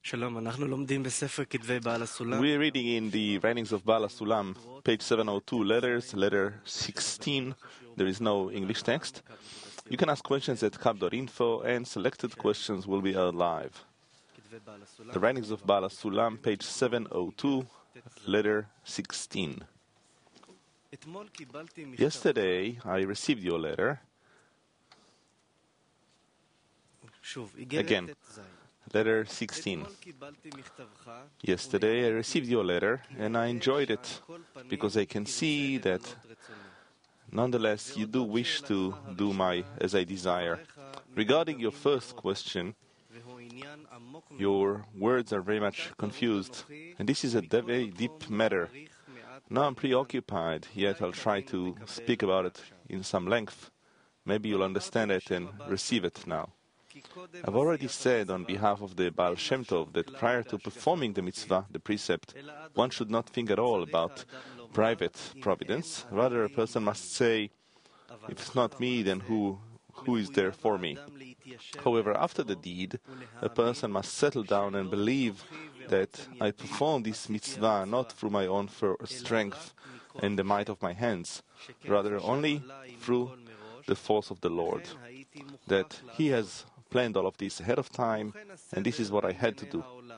We're reading in the writings of Baal HaSulam, page 702, letter 16. There is no English text. You can ask questions at kab.info, and selected questions will be aired live. The writings of Baal HaSulam, page 702, letter 16. Yesterday, I received your letter. Again, letter 16. Yesterday I received your letter and I enjoyed it because I can see that nonetheless you do wish to do as I desire. Regarding your first question, your words are very much confused, and this is a very deep matter. Now I'm preoccupied, yet I'll try to speak about it in some length. Maybe you'll understand it and receive it now. I've already said on behalf of the Baal Shem Tov that prior to performing the mitzvah, the precept, one should not think at all about private providence. Rather, a person must say, if it's not me, then who is there for me? However, after the deed, a person must settle down and believe that I perform this mitzvah not through my own strength and the might of my hands, rather only through the force of the Lord, that He has planned all of this ahead of time, and this is what I had to do.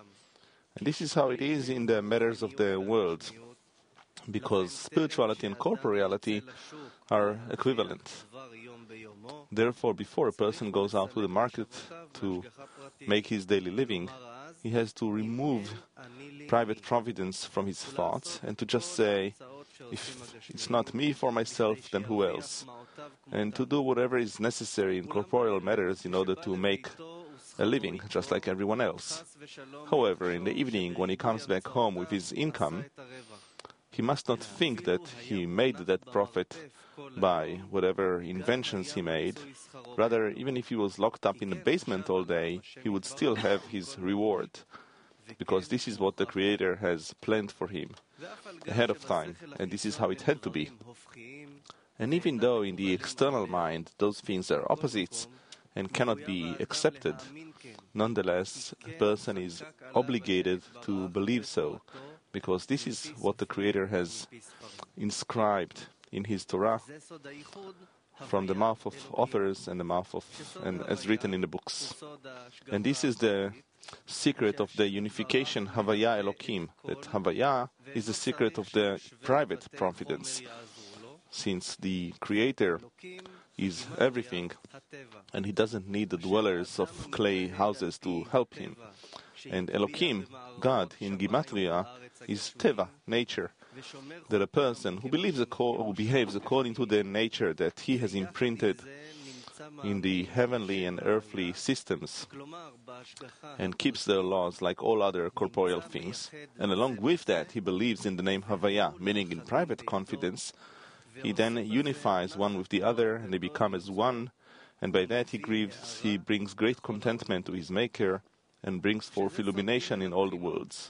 And this is how it is in the matters of the world, because spirituality and corporeality are equivalent. Therefore, before a person goes out to the market to make his daily living, he has to remove private providence from his thoughts and to just say, if it's not me for myself, then who else? And to do whatever is necessary in corporeal matters in order to make a living, just like everyone else. However, in the evening, when he comes back home with his income, he must not think that he made that profit by whatever inventions he made. Rather, even if he was locked up in the basement all day, he would still have his reward, because this is what the Creator has planned for him ahead of time, and this is how it had to be. And even though in the external mind those things are opposites and cannot be accepted, nonetheless a person is obligated to believe so, because this is what the Creator has inscribed in His Torah from the mouth of authors and as written in the books. And this is the secret of the unification Havaya Elokim, that Havaya is the secret of the private providence, since the Creator is everything and He doesn't need the dwellers of clay houses to help Him. And Elokim, God, in Gematria, is Teva, nature, that a person who behaves according to the nature that he has imprinted in the heavenly and earthly systems and keeps their laws like all other corporeal things, and along with that he believes in the name Havaya, meaning in private confidence, he then unifies one with the other and they become as one, and by that he brings great contentment to his Maker and brings forth illumination in all the worlds.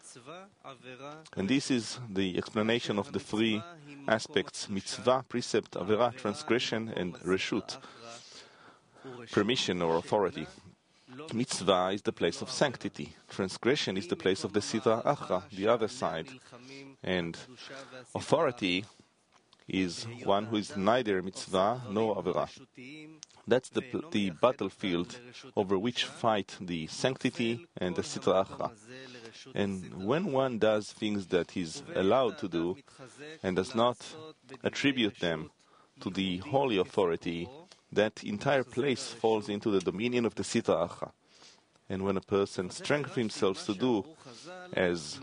And this is the explanation of the three aspects: mitzvah, precept, avera, transgression, and reshut, permission or authority. Mitzvah is the place of sanctity. Transgression is the place of the sitra achra, the other side. And authority is one who is neither mitzvah nor avera. That's the battlefield over which fight the sanctity and the sitra achra. And when one does things that he's allowed to do and does not attribute them to the holy authority, that entire place falls into the dominion of the sitra achra. And when a person strengthens himself to do as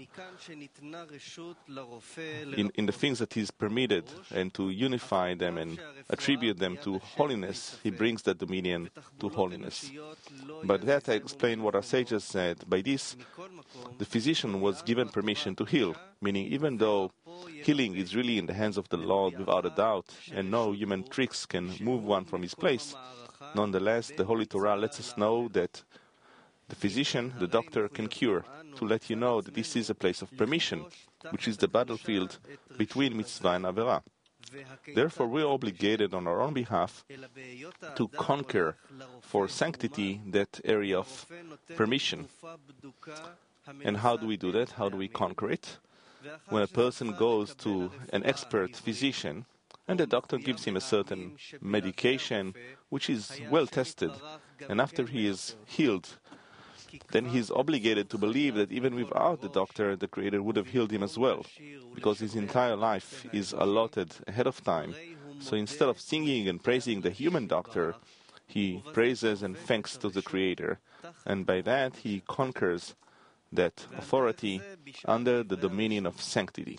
in the things that he is permitted and to unify them and attribute them to holiness, he brings that dominion to holiness. But that I explain what our sages said. By this, the physician was given permission to heal, meaning even though healing is really in the hands of the Lord without a doubt, and no human tricks can move one from his place, nonetheless the Holy Torah lets us know that the physician, the doctor, can cure, to let you know that this is a place of permission, which is the battlefield between mitzvah and avera. Therefore, we are obligated on our own behalf to conquer for sanctity that area of permission. And how do we do that? How do we conquer it? When a person goes to an expert physician and the doctor gives him a certain medication which is well tested, and after he is healed, then he is obligated to believe that even without the doctor, the Creator would have healed him as well, because his entire life is allotted ahead of time. So instead of singing and praising the human doctor, he praises and thanks to the Creator, and by that he conquers that authority under the dominion of sanctity.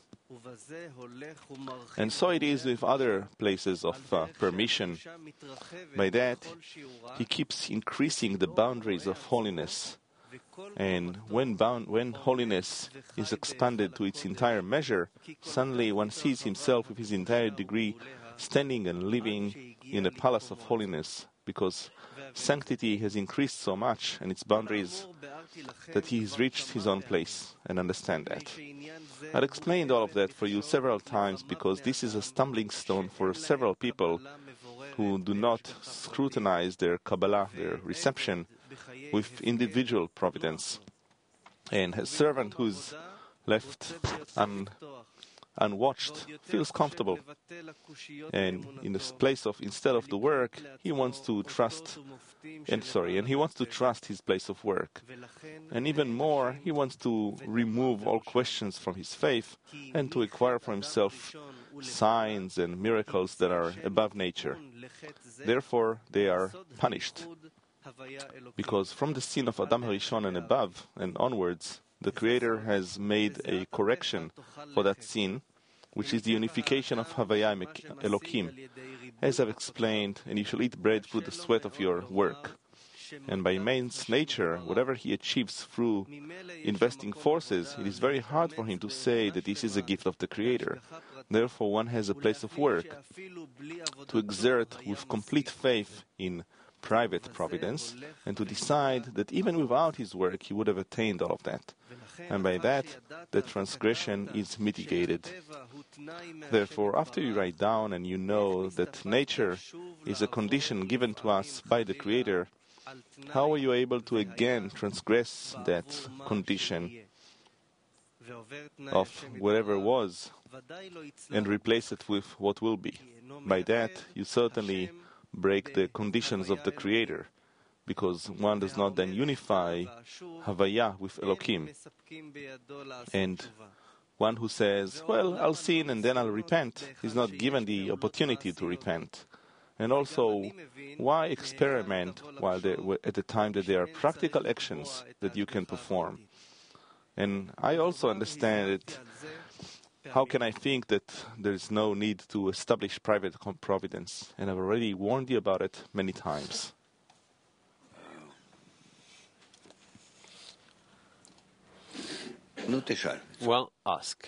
And so it is with other places of permission. By that, he keeps increasing the boundaries of holiness. And when holiness is expanded to its entire measure, suddenly one sees himself with his entire degree standing and living in the palace of holiness, because sanctity has increased so much and its boundaries that he has reached his own place, and understand that. I've explained all of that for you several times, because this is a stumbling stone for several people who do not scrutinize their Kabbalah, their reception, with individual providence. And a servant who's left unwatched feels comfortable, and in this place of, instead of the work, he wants to trust his place of work, and even more, he wants to remove all questions from his faith and to acquire for himself signs and miracles that are above nature. Therefore, they are punished, because from the sin of Adam HaRishon and above and onwards, the Creator has made a correction for that sin, which is the unification of Havaya Elokim. As I've explained, and you shall eat bread through the sweat of your work. And by man's nature, whatever he achieves through investing forces, it is very hard for him to say that this is a gift of the Creator. Therefore, one has a place of work to exert with complete faith in private providence, and to decide that even without his work he would have attained all of that. And by that, the transgression is mitigated. Therefore, after you write down and you know that nature is a condition given to us by the Creator, how are you able to again transgress that condition of whatever was and replace it with what will be? By that, you certainly break the conditions of the Creator, because one does not then unify Havaya with Elokim. And one who says, well, I'll sin and then I'll repent, is not given the opportunity to repent. And also, why experiment while at the time that there are practical actions that you can perform? And I also understand that how can I think that there is no need to establish private providence? And I've already warned you about it many times. Well, ask.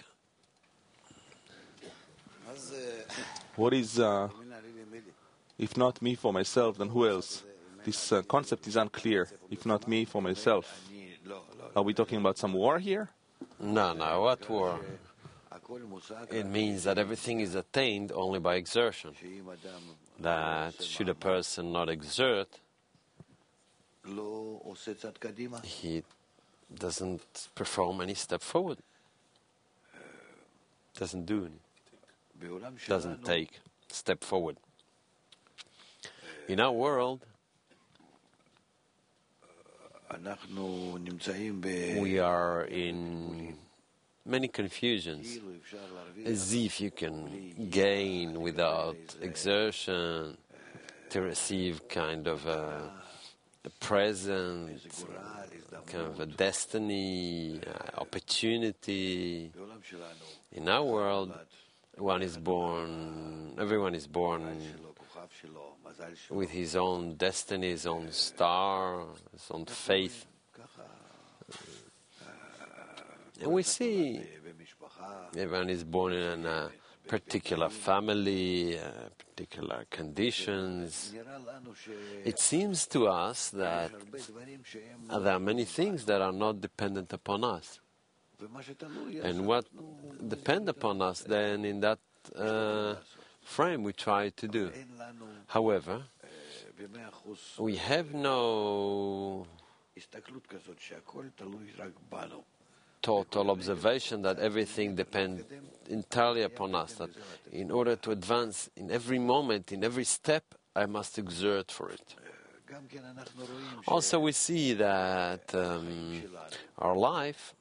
What is, if not me for myself, then who else? This concept is unclear. If not me for myself. Are we talking about some war here? No, what war? It means that everything is attained only by exertion. That should a person not exert, he doesn't perform any step forward. Doesn't do anything. Doesn't take step forward. In our world, we are in many confusions, as if you can gain without exertion, to receive kind of a present, kind of a destiny, opportunity. In our world, everyone is born with his own destiny, his own star, his own faith. And we see everyone is born in a particular family, particular conditions. It seems to us that there are many things that are not dependent upon us. And what depend upon us then in that frame we try to do. However, we have no total observation that everything depends entirely upon us, that in order to advance in every moment, in every step, I must exert for it. Also, we see that our life,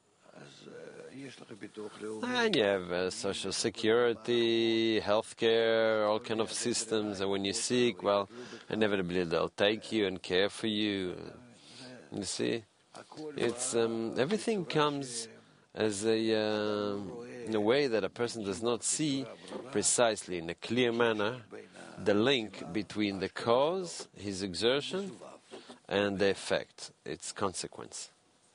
and you have social security, healthcare, all kind of systems, and when you're sick, well, inevitably they'll take you and care for you. You see, it's everything comes as in a way that a person does not see precisely in a clear manner the link between the cause, his exertion, and the effect, its consequence.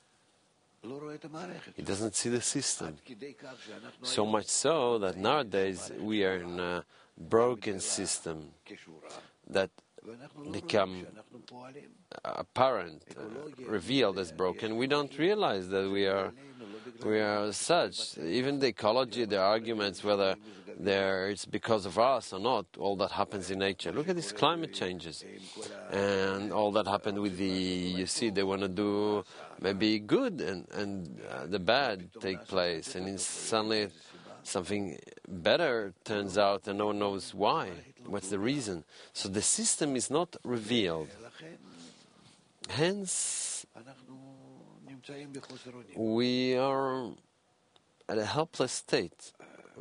He doesn't see the system. So much so that nowadays we are in a broken system that become apparent, revealed as broken. We don't realize that we are such. Even the ecology, the arguments whether it's because of us or not, all that happens in nature. Look at these climate changes and all that happened with you see, they want to do maybe good and the bad take place, and then suddenly something better turns out and no one knows why. What's the reason? So the system is not revealed. Hence, we are at a helpless state.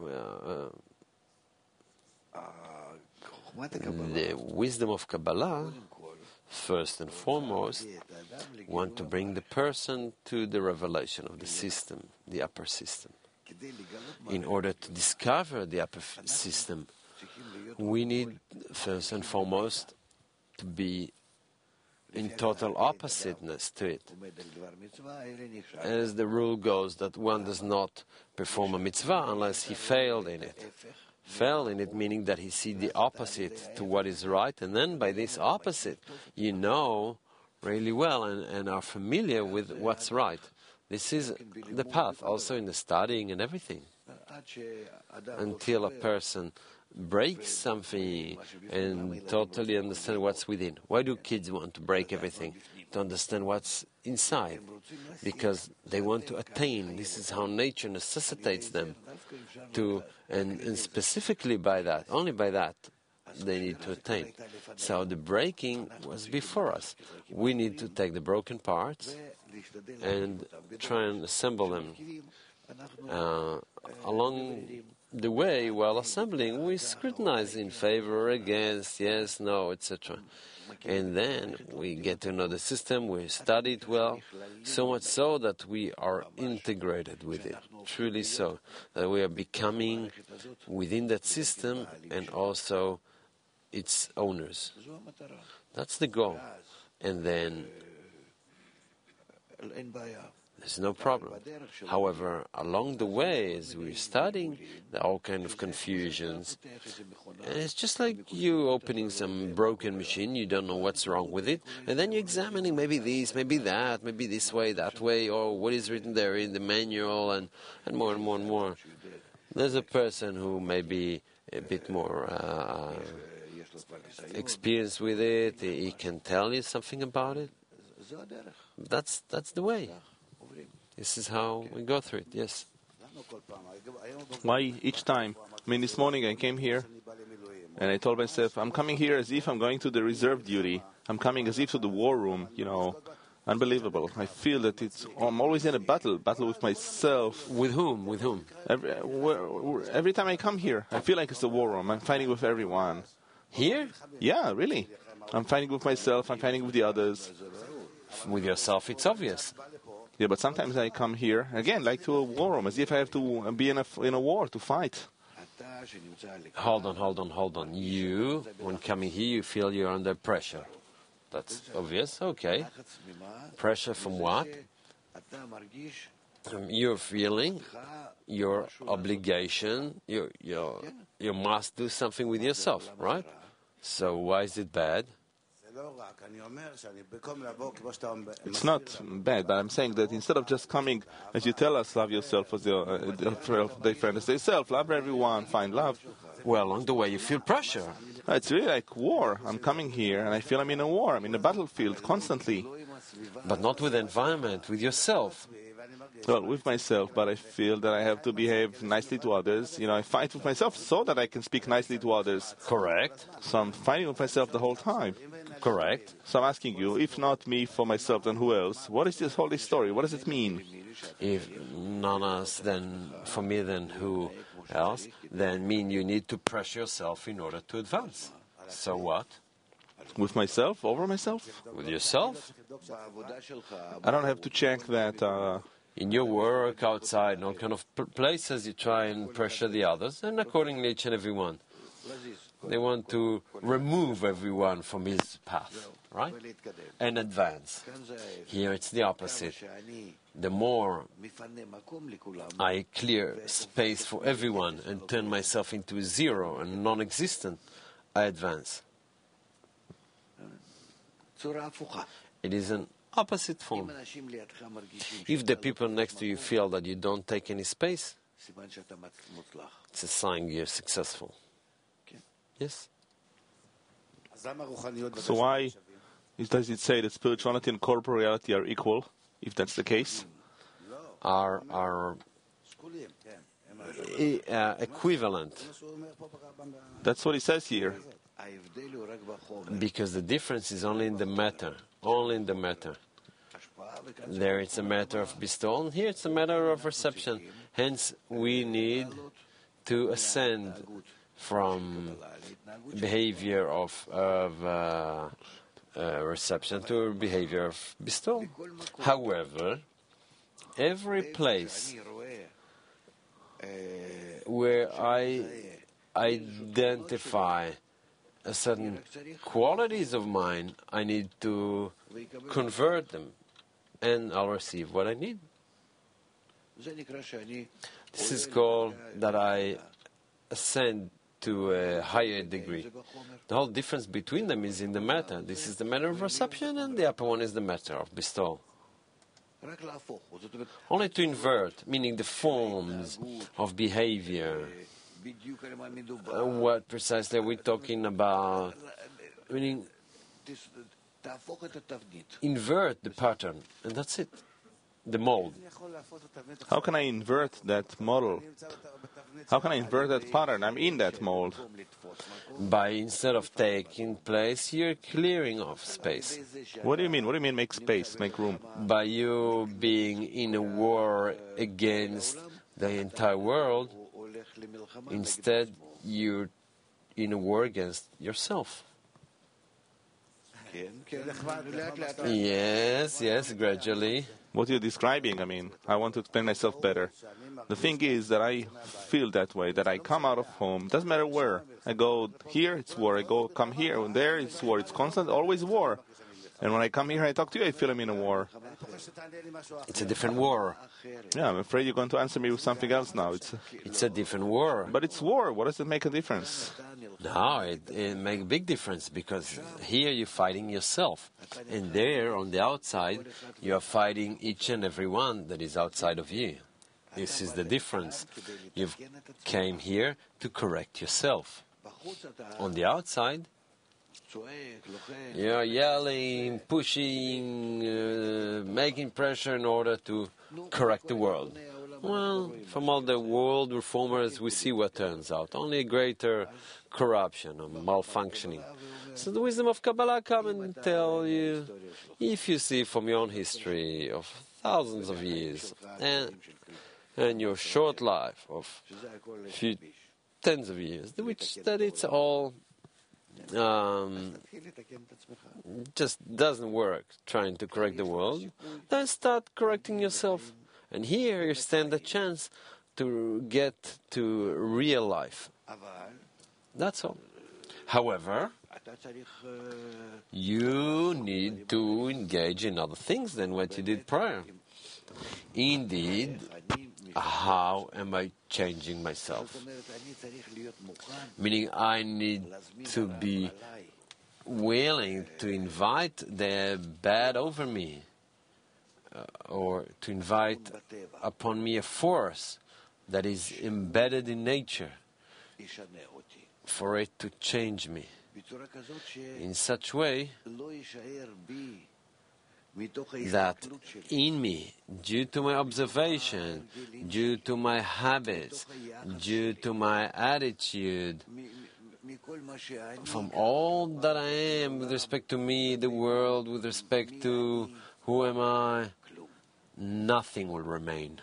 The wisdom of Kabbalah, first and foremost, want to bring the person to the revelation of the system, the upper system. In order to discover the upper system, we need, first and foremost, to be in total oppositeness to it. As the rule goes that one does not perform a mitzvah unless he failed in it. Failed in it meaning that he sees the opposite to what is right, and then by this opposite you know really well and are familiar with what's right. This is the path, also in the studying and everything. Until a person breaks something and totally understand what's within. Why do kids want to break everything? To understand what's inside. Because they want to attain. This is how nature necessitates them to, and specifically by that, only by that, they need to attain. So the breaking was before us. We need to take the broken parts and try and assemble them. Along the way, while assembling, we scrutinize in favor, against, yes, no, etc. And then we get to know the system, we study it well, so much so that we are integrated with it, truly so, that we are becoming within that system and also its owners. That's the goal. And then there's no problem. However, along the way, as we're studying, there are all kinds of confusions. And it's just like you opening some broken machine, you don't know what's wrong with it, and then you're examining maybe this, maybe that, maybe this way, that way, or what is written there in the manual, and more and more and more. There's a person who may be a bit more experienced with it, he can tell you something about it. That's the way. This is how we go through it, yes. Why each time? I mean, this morning I came here and I told myself, I'm coming here as if I'm going to the reserve duty. I'm coming as if to the war room, unbelievable. I feel that I'm always in a battle with myself. With whom? With whom? Every time I come here, I feel like it's a war room. I'm fighting with everyone. Here? Yeah, really. I'm fighting with myself, I'm fighting with the others. With yourself, it's obvious. Yeah, but sometimes I come here, again, like to a war room, as if I have to be in a war, to fight. Hold on. You, when coming here, you feel you're under pressure. That's obvious, okay. Pressure from what? You're feeling your obligation, you must do something with yourself, right? So why is it bad? It's not bad, but I'm saying that instead of just coming, as you tell us, love yourself as your friend as yourself, love everyone, find love. Well, along the way you feel pressure. It's really like war. I'm coming here and I feel I'm in a war. I'm in a battlefield constantly. But not with the environment, with yourself. Well, with myself, but I feel that I have to behave nicely to others. I fight with myself so that I can speak nicely to others. Correct. So I'm fighting with myself the whole time. Correct. So I'm asking you, if not me for myself, then who else? What is this holy story? What does it mean? If none else, then for me, then who else? Then mean you need to pressure yourself in order to advance. So what? With myself, over myself? With yourself? I don't have to check that. In your work, outside, in all kind of places, you try and pressure the others, and accordingly each and every one. They want to remove everyone from his path, right? And advance. Here it's the opposite. The more I clear space for everyone and turn myself into zero and non-existent, I advance. It is an opposite form. If the people next to you feel that you don't take any space, it's a sign you're successful. Yes? So why does it say that spirituality and corporeality are equal, if that's the case? Are equivalent. That's what it says here. Because the difference is only in the matter. Only in the matter. There it's a matter of bestowal, and here it's a matter of reception. Hence, we need to ascend from behavior of reception to behavior of bestowal. However, every place where I identify certain qualities of mine, I need to convert them, and I'll receive what I need. This is called that I ascend to a higher degree. The whole difference between them is in the matter. This is the matter of reception, and the upper one is the matter of bestowal. Only to invert, meaning the forms of behavior. What precisely are we talking about? Meaning, invert the pattern, and that's it. The mold. How can I invert that model? How can I invert that pattern? I'm in that mold. By instead of taking place, you're clearing off space. What do you mean? What do you mean make space, make room? By you being in a war against the entire world, instead you're in a war against yourself. Yes, gradually. What you're describing, I want to explain myself better. The thing is that I feel that way, that I come out of home, doesn't matter where. I go here, it's war. Come here and there, it's war. It's constant, always war. And when I come here and I talk to you, I feel I'm in a war. It's a different war. Yeah, I'm afraid you're going to answer me with something else now. It's a different war. But it's war. What does it make a difference? No, it makes a big difference, because here you're fighting yourself. And there, on the outside, you are fighting each and every one that is outside of you. This is the difference. You came here to correct yourself. On the outside, you're yelling, pushing, making pressure in order to correct the world. Well, from all the world reformers, we see what turns out. Only greater corruption or malfunctioning. So the wisdom of Kabbalah come and tell you, if you see from your own history of thousands of years, and your short life of few tens of years, that it's all just doesn't work trying to correct the world, then start correcting yourself. And here you stand a chance to get to real life. That's all. However, you need to engage in other things than what you did prior. Indeed, how am I changing myself? Meaning I need to be willing to invite the bad over me, or to invite upon me a force that is embedded in nature, for it to change me in such way that in me, due to my observation, due to my habits, due to my attitude, from all that I am with respect to me, the world, with respect to who am I, nothing will remain.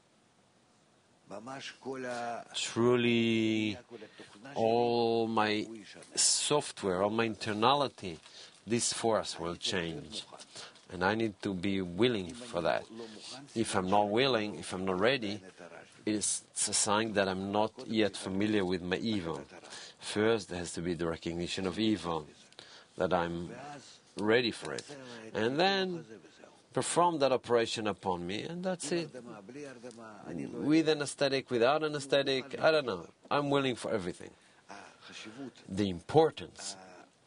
Truly, all my software, all my internality, this force will change. And I need to be willing for that. If I'm not willing, if I'm not ready, it's a sign that I'm not yet familiar with my evil. First, there has to be the recognition of evil, that I'm ready for it. And then perform that operation upon me, and that's it. With anesthetic, without anesthetic, I don't know. I'm willing for everything. The importance,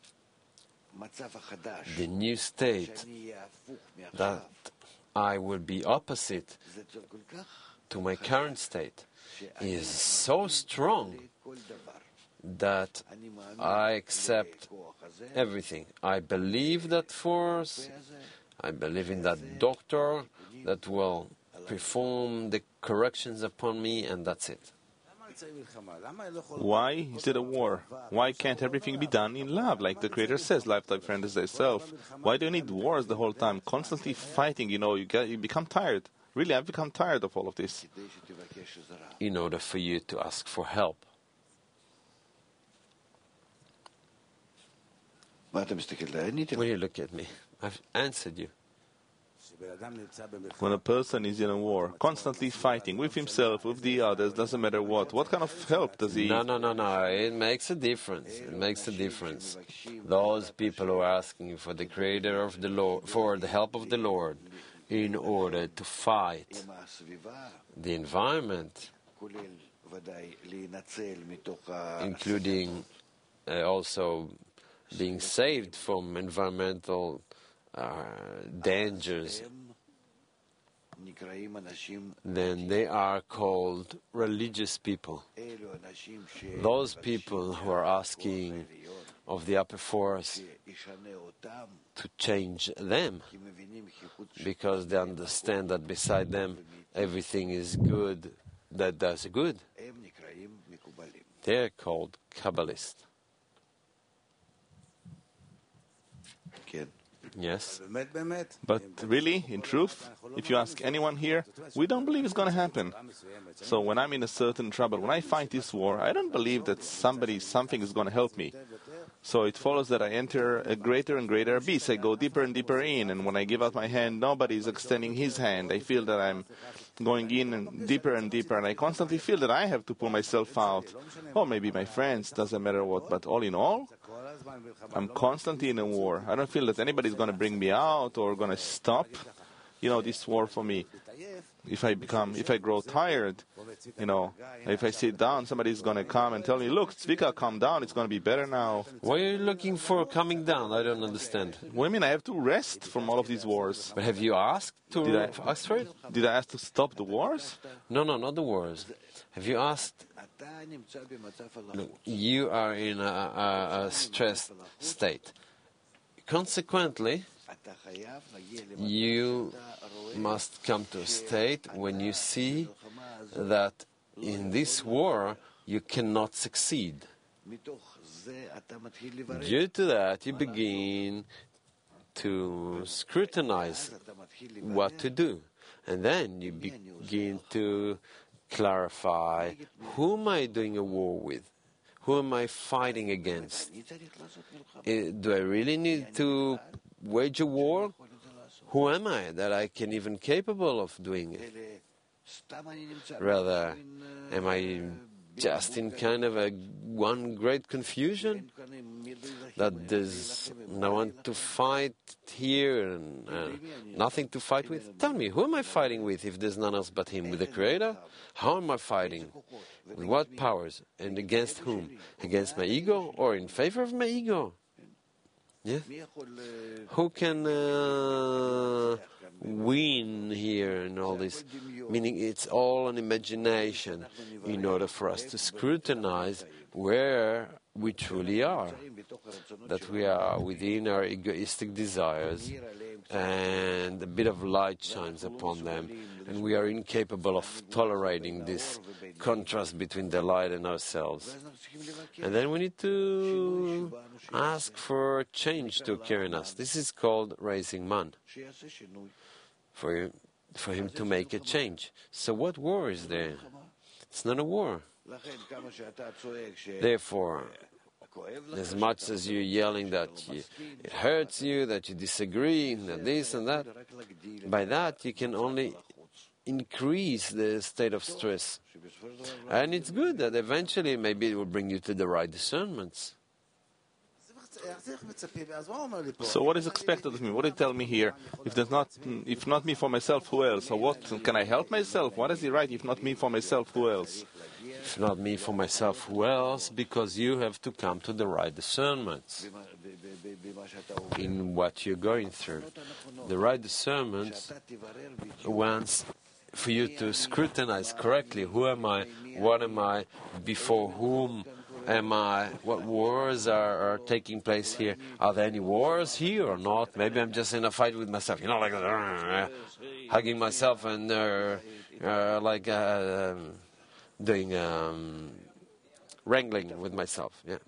the new state, that I will be opposite to my current state, is so strong that I accept everything. I believe that force, I believe in that doctor that will perform the corrections upon me, and that's it. Why is it a war? Why can't everything be done in love, like the Creator says, love thy friend as thyself? Why do you need wars the whole time, constantly fighting? You become tired. Really, I've become tired of all of this. In order for you to ask for help. When you look at me, I've answered you. When a person is in a war, constantly fighting with himself, with the others, doesn't matter what kind of help does he... No. It makes a difference. It makes a difference. Those people who are asking for the Creator of the Lord, for the help of the Lord, in order to fight the environment, including also being saved from environmental dangers, then they are called religious people. Those people who are asking of the upper force to change them, because they understand that beside them everything is good that does good. They're called Kabbalists. Yes. But really, in truth, if you ask anyone here, we don't believe it's going to happen. So when I'm in a certain trouble, when I fight this war, I don't believe that something is going to help me. So it follows that I enter a greater and greater abyss. I go deeper and deeper in, and when I give out my hand, nobody is extending his hand. I feel that I'm going in and deeper, and I constantly feel that I have to pull myself out. Or maybe my friends, doesn't matter what, but all in all, I'm constantly in a war. I don't feel that anybody's going to bring me out or going to stop, this war for me. If I grow tired, if I sit down, somebody's going to come and tell me, look, Tzvika, calm down, it's going to be better now. Why are you looking for coming down? I don't understand. Well, I have to rest from all of these wars. But have you asked ask for it? Did I ask to stop the wars? No, not the wars. Have you asked? Look, you are in a stressed state. Consequently, you must come to a state when you see that in this war you cannot succeed. Due to that, you begin to scrutinize what to do. And then you begin to clarify, who am I doing a war with? Who am I fighting against? Do I really need to wage a war? Who am I that I can even capable of doing it? Rather, am I just in kind of one great confusion? That there's no one to fight here and nothing to fight with? Tell me, who am I fighting with if there's none else but Him? With the Creator? How am I fighting? With what powers? And against whom? Against my ego or in favor of my ego? Yeah? Who can win here and all this, meaning it's all an imagination in order for us to scrutinize where we truly are, that we are within our egoistic desires, and a bit of light shines upon them, and we are incapable of tolerating this contrast between the light and ourselves. And then we need to ask for change to occur in us. This is called raising man, for him to make a change. So what war is there? It's not a war. Therefore, as much as you're yelling that it hurts you, that you disagree, that this and that, by that you can only increase the state of stress. And it's good that eventually maybe it will bring you to the right discernments. So what is expected of me? What do you tell me here? If not me for myself, who else? Or what? Can I help myself? What is he right? If not me for myself, who else? If not me for myself, who else? Because you have to come to the right discernments in what you're going through. The right discernment wants for you to scrutinize correctly. Who am I? What am I? Before whom am I? What wars are taking place here? Are there any wars here or not? Maybe I'm just in a fight with myself, like hugging myself and doing wrangling with myself. Yeah.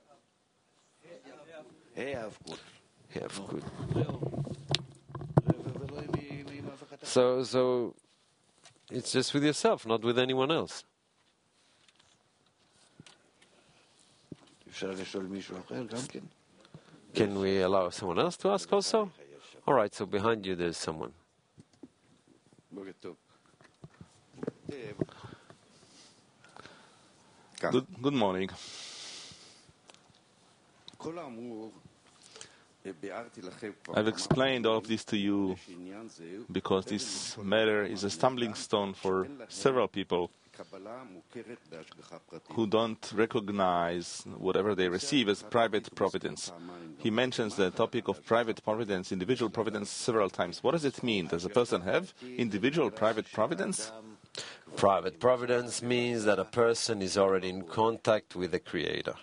Good. So it's just with yourself, not with anyone else. Can we allow someone else to ask also? All right, so behind you there's someone. Good morning. I've explained all of this to you because this matter is a stumbling stone for several people who don't recognize whatever they receive as private providence. He mentions the topic of private providence, individual providence, several times. What does it mean? Does a person have individual private providence? Private providence means that a person is already in contact with the Creator.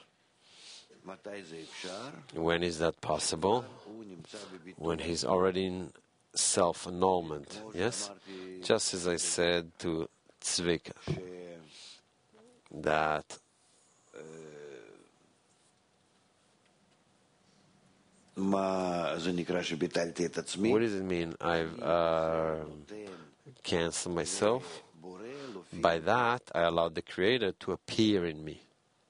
When is that possible? When he's already in self-annulment, yes? Just as I said to Tzvika, that what does it mean? I've canceled myself. By that, I allowed the Creator to appear in me.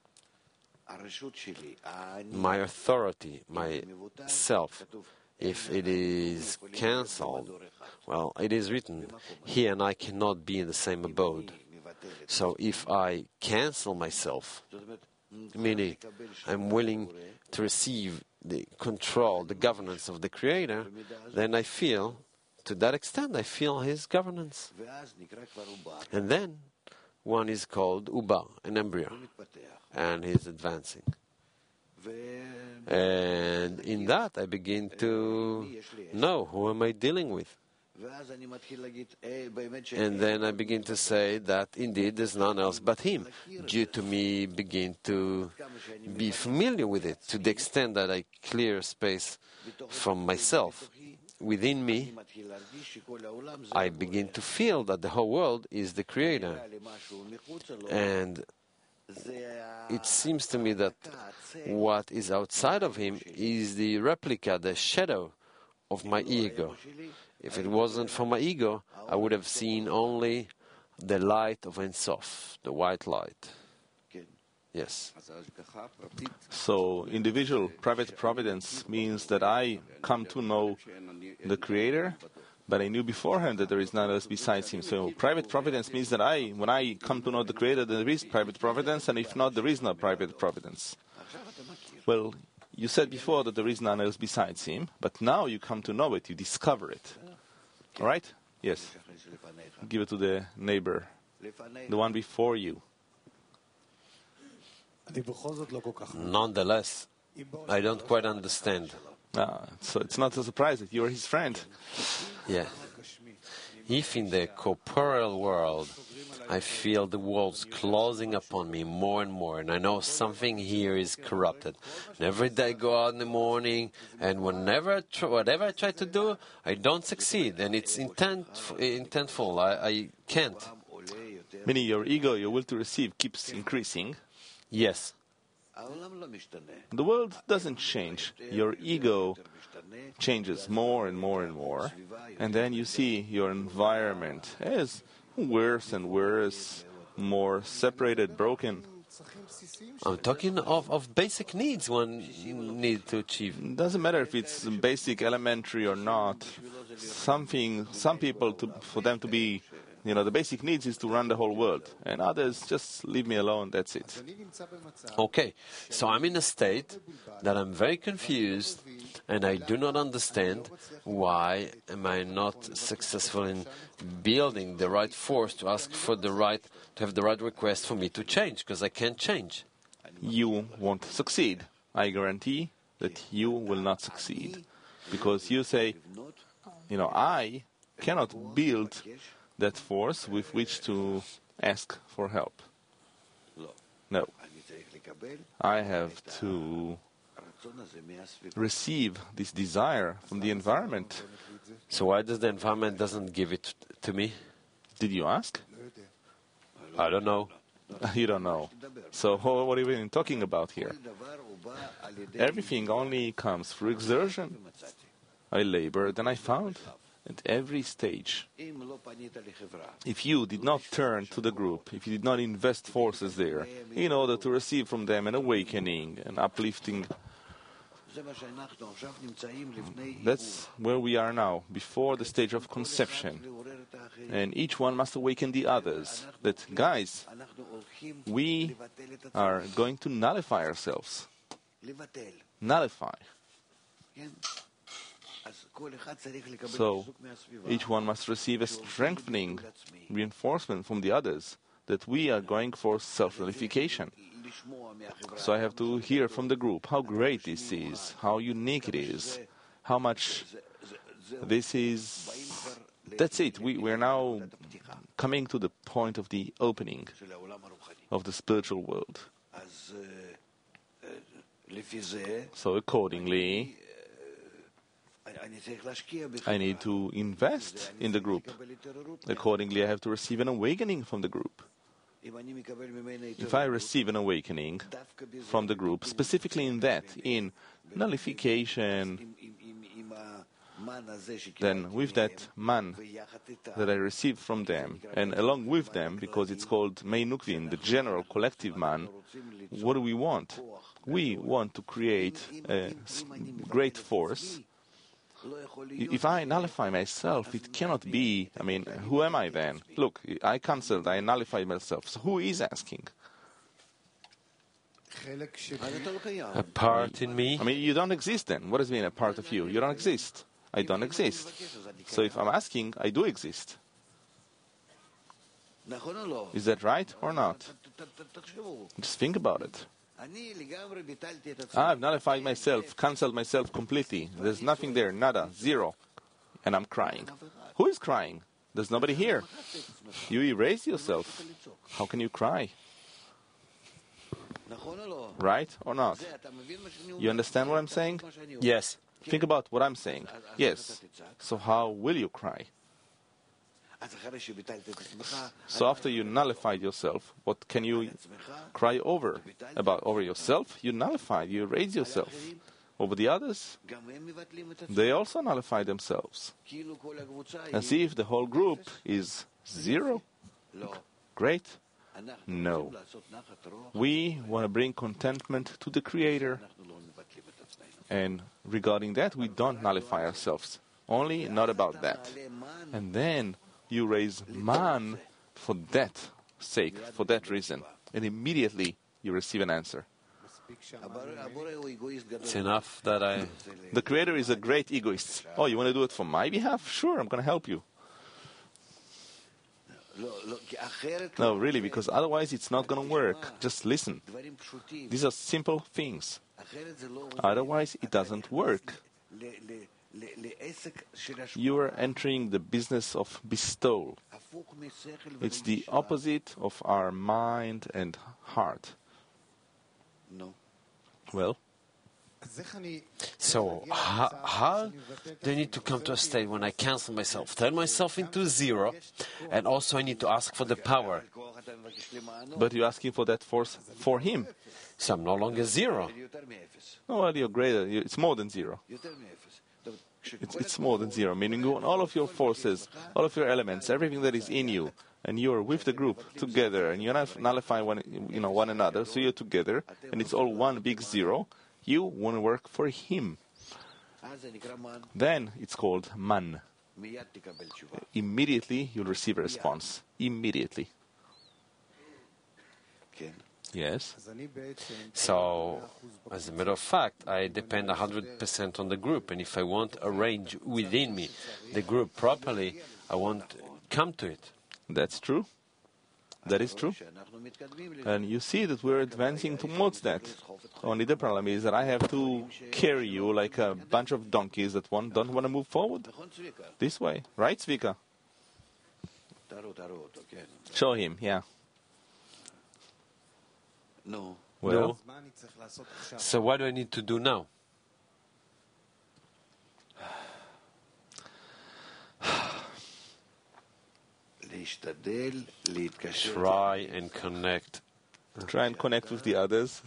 My authority, my self, if it is cancelled, well, it is written, he and I cannot be in the same abode. So if I cancel myself, meaning I'm willing to receive the control, the governance of the Creator, then I feel, to that extent, I feel His governance. And then one is called Uba, an embryo, and he's advancing. And in that I begin to know who am I dealing with. And then I begin to say that indeed there's none else but Him, due to me begin to be familiar with it, to the extent that I clear space from myself. Within me, I begin to feel that the whole world is the Creator. And it seems to me that what is outside of Him is the replica, the shadow of my ego. If it wasn't for my ego, I would have seen only the light of Ein Sof, the white light. Yes. So, individual private providence means that I come to know the Creator, but I knew beforehand that there is none else besides Him. So, private providence means that when I come to know the Creator, there is private providence, and if not, there is no private providence. Well, you said before that there is none else besides Him, but now you come to know it, you discover it. All right? Yes. Give it to the neighbor, the one before you. Nonetheless, I don't quite understand. So it's not a surprise that you're his friend. Yeah. If in the corporeal world I feel the walls closing upon me more and more, and I know something here is corrupted, and every day I go out in the morning, and whatever I try to do, I don't succeed, and it's intentful. I can't. Meaning your ego, your will to receive, keeps increasing. Yes. The world doesn't change. Your ego changes more and more and more. And then you see your environment as worse and worse, more separated, broken. I'm talking of basic needs one need to achieve. It doesn't matter if it's basic, elementary or not. Some people, for them to be, the basic needs is to run the whole world. And others, just leave me alone, that's it. Okay, so I'm in a state that I'm very confused and I do not understand why am I not successful in building the right force to ask for to have the right request for me to change, because I can't change. You won't succeed. I guarantee that you will not succeed. Because you say, I cannot build that force with which to ask for help. No. I have to receive this desire from the environment. So why does the environment doesn't give it to me? Did you ask? I don't know. You don't know. So what are we even talking about here? Everything only comes through exertion. I labored and I found. At every stage, if you did not turn to the group, if you did not invest forces there in order to receive from them an awakening, an uplifting, that's where we are now, before the stage of conception. And each one must awaken the others. That, guys, we are going to nullify ourselves. Nullify. So, each one must receive a strengthening reinforcement from the others that we are going for self-nullification. So I have to hear from the group how great this is, how unique it is, how much this is. That's it. We are now coming to the point of the opening of the spiritual world. So accordingly, I need to invest in the group. Accordingly, I have to receive an awakening from the group. If I receive an awakening from the group, specifically in nullification, then with that man that I receive from them, and along with them, because it's called Mei Nukvin, the general collective man, what do we want? We want to create a great force. If I nullify myself, it cannot be, who am I then? Look, I cancelled, I nullified myself. So who is asking? A part in me? You don't exist then. What does it mean, a part of you? You don't exist. I don't exist. So if I'm asking, I do exist. Is that right or not? Just think about it. I've nullified myself, cancelled myself completely. There's nothing there, nada, zero. And I'm crying. Who is crying? There's nobody here. You erase yourself. How can you cry? Right or not? You understand what I'm saying? Yes. Think about what I'm saying. Yes. So how will you cry? So after you nullified yourself, what can you cry over? Over yourself? You nullified, you erase yourself. Over the others? They also nullify themselves. And see if the whole group is zero. Great. No. We want to bring contentment to the Creator. And regarding that, we don't nullify ourselves. Only not about that. And then you raise man for that sake, for that reason. And immediately you receive an answer. It's enough that The Creator is a great egoist. Oh, you want to do it for my behalf? Sure, I'm going to help you. No, really, because otherwise it's not going to work. Just listen. These are simple things. Otherwise it doesn't work. You are entering the business of bestowal. It's the opposite of our mind and heart. Well, so how do I need to come to a state when I cancel myself, turn myself into zero, and also I need to ask for the power? but you're asking for that force for him. So I'm no longer zero. Oh, well, you're greater. It's more than zero. It's more than zero, meaning you want all of your forces, all of your elements, everything that is in you, and you're with the group together, and you're not nullifying one another, so you're together, and it's all one big zero. You want to work for him. Then it's called man. Immediately you'll receive a response. Immediately. Yes. So, as a matter of fact, I depend 100% on the group, and if I won't arrange within me the group properly, I won't come to it. That's true. That is true. And you see that we're advancing towards that. Only the problem is that I have to carry you like a bunch of donkeys that don't want to move forward. This way. Right, Zvika? Show him, yeah. No. Well, so what do I need to do now? Try and connect. Try and connect with the others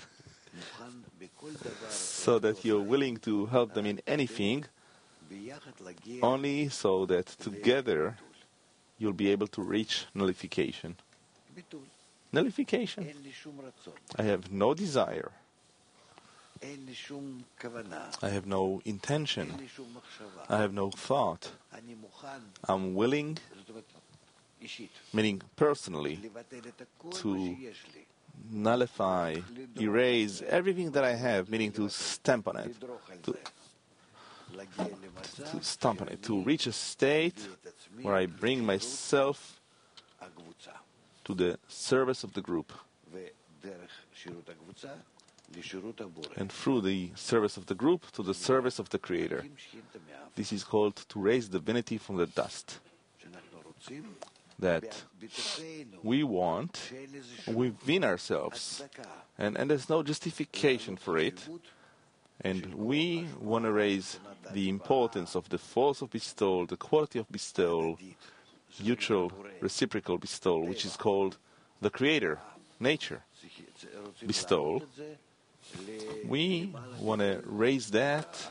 so that you're willing to help them in anything, only so that together you'll be able to reach nullification. Nullification. I have no desire. I have no intention. I have no thought. I'm willing, meaning personally, to nullify, erase everything that I have, meaning to stamp on it, to stamp on it, to reach a state where I bring myself to the service of the group. And through the service of the group to the service of the Creator. This is called to raise divinity from the dust. That we want within ourselves, and there's no justification for it, and we want to raise the importance of the force of bestowal, the quality of bestowal, mutual, reciprocal bestowal, which is called the Creator, nature, bestowal. We want to raise that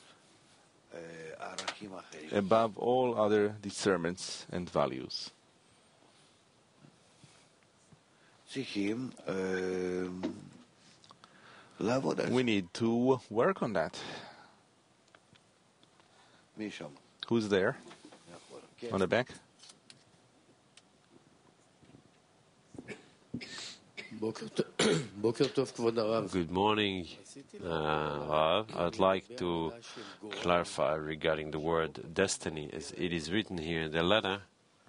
above all other discernments and values. We need to work on that. Who's there? On the back? Good morning, Rav. I'd like to clarify regarding the word destiny, as it is written here in the letter.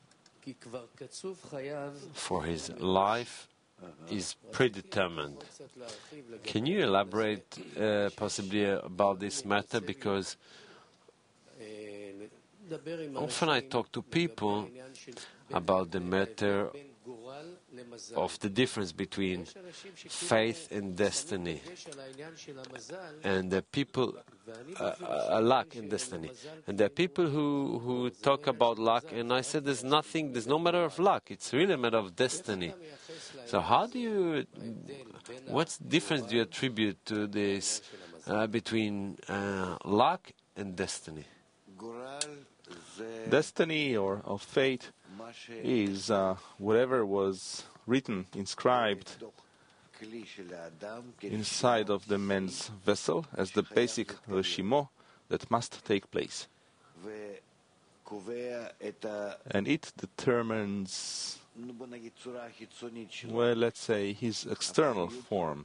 For his life is predetermined. Can you elaborate possibly about this matter? Because often I talk to people about the matter of the difference between faith and destiny, and the people luck and destiny, and there are people who talk about luck, and I said there's no matter of luck, it's really a matter of destiny. So what difference do you attribute to this between luck and destiny? Destiny or fate is whatever was written, inscribed inside of the man's vessel as the basic reshimo that must take place. And it determines, well, let's say, his external form.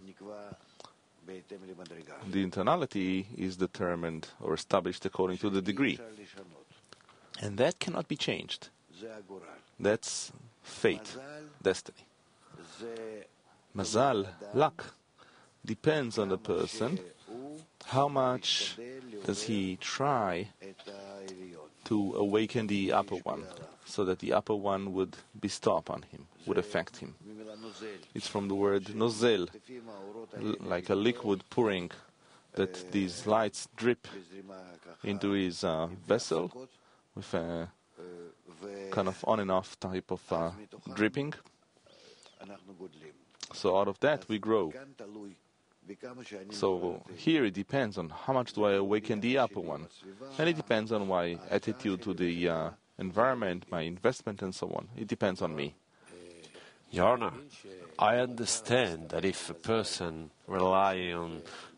The internality is determined or established according to the degree. And that cannot be changed. That's fate, destiny. Mazal, luck, depends on the person how much does he try to awaken the upper one, so that the upper one would bestow upon him, would affect him. It's from the word nozel, like a liquid pouring, that these lights drip into his vessel with a kind of on and off type of dripping. So out of that we grow. So here it depends on how much do I awaken the upper one. And it depends on my attitude to the environment, my investment and so on. It depends on me. Your Honor, I understand that if a person rely on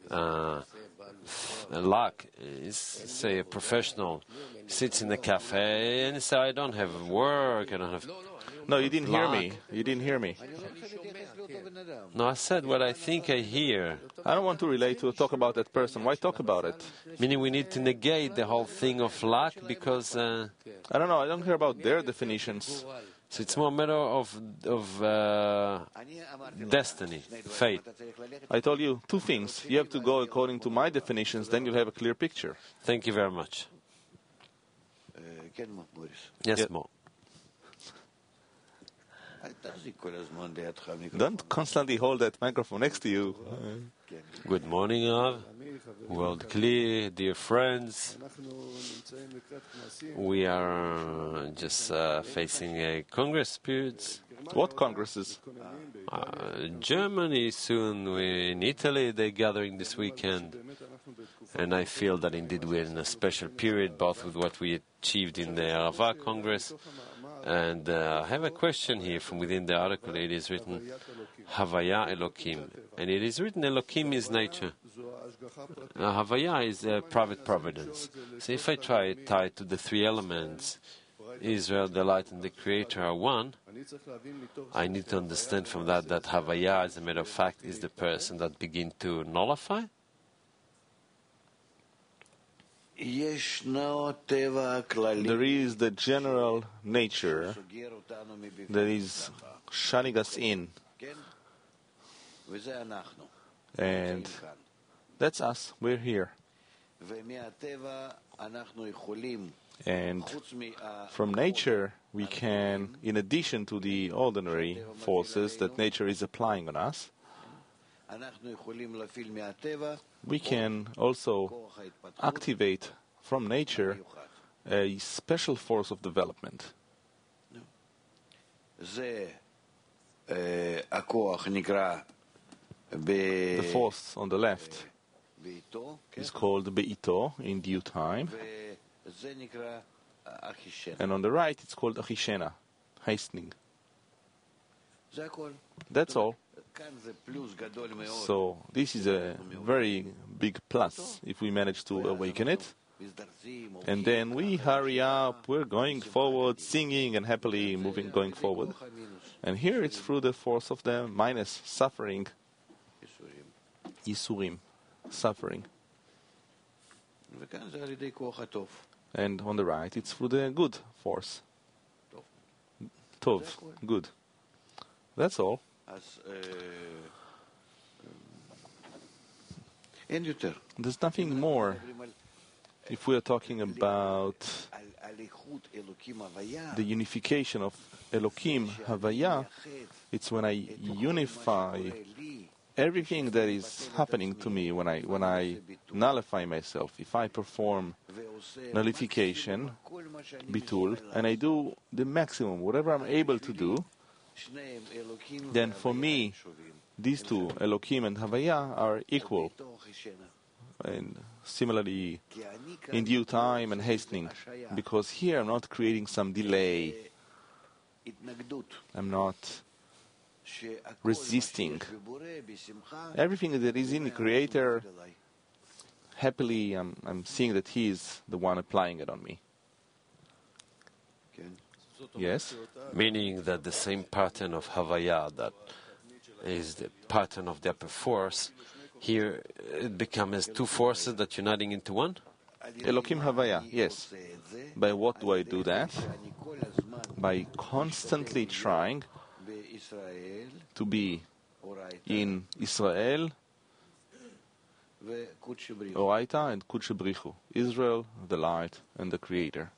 luck, is, say, a professional, sits in a cafe and says, I don't have work, I don't have... No, you didn't hear luck. me. You didn't hear me. No, I said what I think I hear. I don't want to relate to talk about that person. Why talk about it? Meaning we need to negate the whole thing of luck because... I don't know. I don't care about their definitions. So it's more a matter of destiny, fate. I told you two things. You have to go according to my definitions, then you'll have a clear picture. Thank you very much. Yes, Yeah. Mo. Don't constantly hold that microphone next to you. Good morning, Av. World Clear, dear friends. We are just facing a Congress periods. What congresses? Germany soon, in Italy they're gathering this weekend. And I feel that indeed we're in a special period, both with what we achieved in the Arava Congress. And I have a question here from within the article. It is written, Havaya Elokim. And it is written, Elokim is nature. Havaya is private providence. So if I try to tie it to the three elements, Israel, the light, and the Creator are one, I need to understand from that that Havaya, as a matter of fact, is the person that begins to nullify. There is the general nature that is shutting us in. And that's us. We're here. And from nature, we can, in addition to the ordinary forces that nature is applying on us, we can also activate from nature a special force of development. The force on the left is called Be'ito, in due time, and on the right it's called Achishena, hastening. That's all. So this is a very big plus if we manage to awaken it. And then we hurry up, we're going forward, singing and happily moving, going forward. And here it's through the force of the minus, suffering, Yisurim, suffering. And on the right it's through the good force. Tov, good. That's all. There's nothing more. If we are talking about the unification of Elokim Havaya, it's when I unify everything that is happening to me, when I nullify myself. If I perform nullification, bitul, and I do the maximum, whatever I'm able to do, then for me, these two, Elokim and Havaya, are equal. And similarly, in due time and hastening. Because here I'm not creating some delay. I'm not resisting. Everything that is in the Creator, happily I'm seeing that He is the one applying it on me. Yes? Meaning that the same pattern of Havaya that is the pattern of the upper force, here it becomes two forces that uniting into one? Elokim Havaya, yes. By what do I do that? By constantly trying to be in Israel Oraita and Kudshe Brichu. Israel, the light, and the Creator.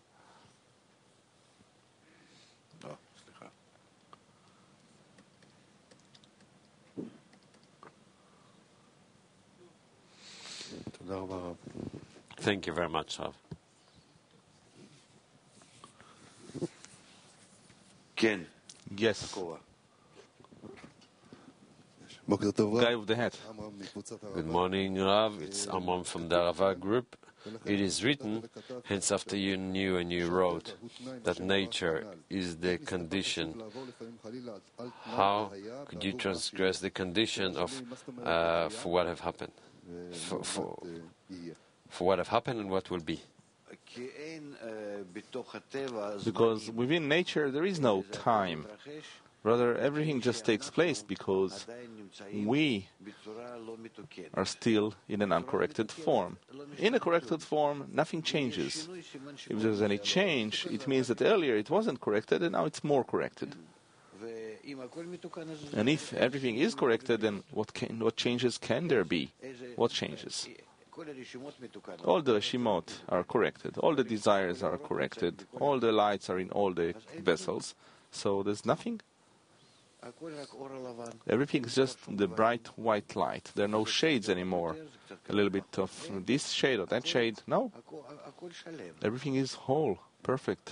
Thank you very much, Rav. Yes. Guy with the hat. Good morning, Rav. It's Amram from the Arava group. It is written, hence after you knew and you wrote, that nature is the condition. How could you transgress the condition of for what have happened? For what have happened and what will be? Because within nature there is no time. Rather, everything just takes place because we are still in an uncorrected form. In a corrected form, nothing changes. If there's any change, it means that earlier it wasn't corrected and now it's more corrected. And if everything is corrected, then what changes can there be? What changes? All the reshimot are corrected, all the desires are corrected, all the lights are in all the vessels, so there's nothing. Everything is just the bright white light. There are no shades anymore. A little bit of this shade or that shade. No. Everything is whole, perfect.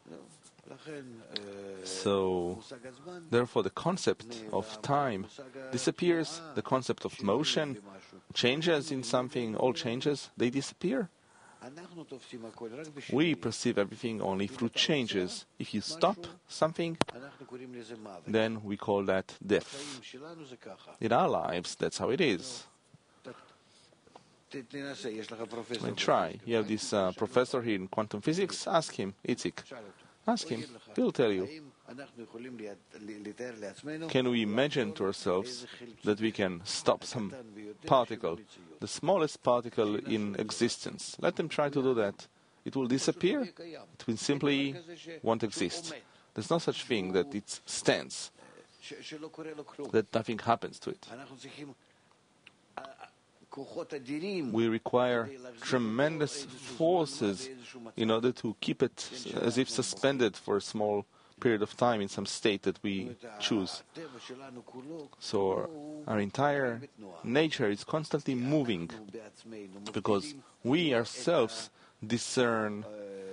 So, therefore, the concept of time disappears. The concept of motion changes in something. All changes, they disappear. We perceive everything only through changes. If you stop something, then we call that death. In our lives, that's how it is. And try. You have this professor here in quantum physics. Ask him, Itzik. Ask him. He'll tell you. Can we imagine to ourselves that we can stop some particle, the smallest particle in existence? Let them try to do that. It will disappear. It will simply won't exist. There's no such thing that it stands, that nothing happens to it. We require tremendous forces in order to keep it as if suspended for a small period of time in some state that we choose. So our entire nature is constantly moving because we ourselves discern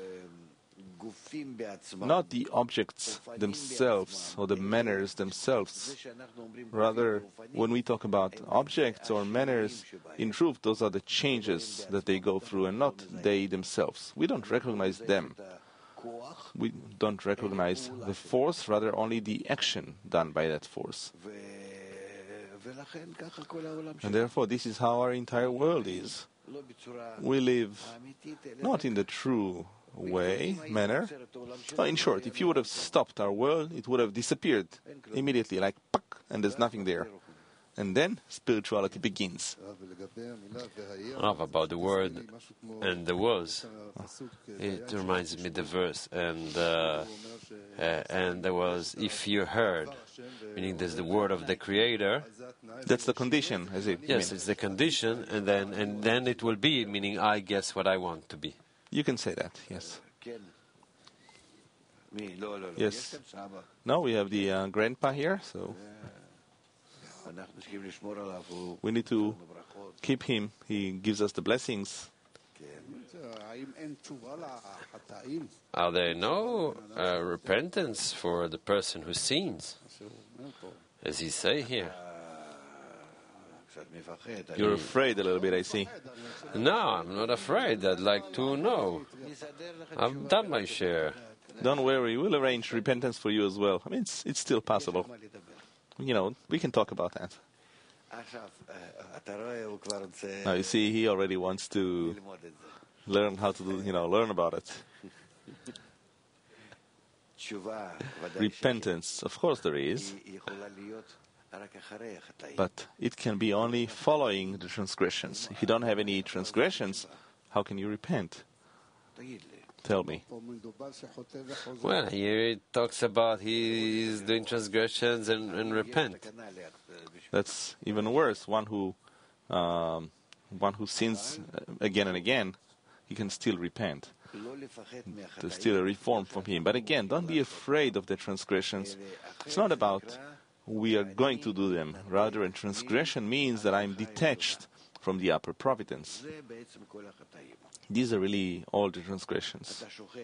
not the objects themselves or the manners themselves. Rather, when we talk about objects or manners, in truth, those are the changes that they go through and not they themselves. We don't recognize them. We don't recognize the force, rather only the action done by that force. And therefore, this is how our entire world is. We live not in the true manner. In short, if you would have stopped our world, it would have disappeared immediately, like *puck*, and there's nothing there. And then spirituality begins. About the word and the was, it reminds me the verse, and there was, if you heard, meaning there's the word of the Creator. That's the condition, is it? Yes, it's the condition, and then it will be, meaning I guess what I want to be. You can say that, yes. Yes. No, we have the grandpa here, so we need to keep him. He gives us the blessings. Are there no repentance for the person who sins? As he say here. You're afraid a little bit, I see. No, I'm not afraid. I'd like to know. I've done my share. Don't worry, we'll arrange repentance for you as well. I mean, it's still possible. You know, we can talk about that. Now, you see, he already wants to learn how to learn about it. Repentance, of course there is. But it can be only following the transgressions. If you don't have any transgressions, how can you repent? Tell me. Well, here it talks about he is doing transgressions and repent. That's even worse. One who one who sins again and again, he can still repent. There's still a reform from him. But again, don't be afraid of the transgressions. It's not about we are going to do them. Rather, a transgression means that I'm detached from the upper providence. These are really all the transgressions.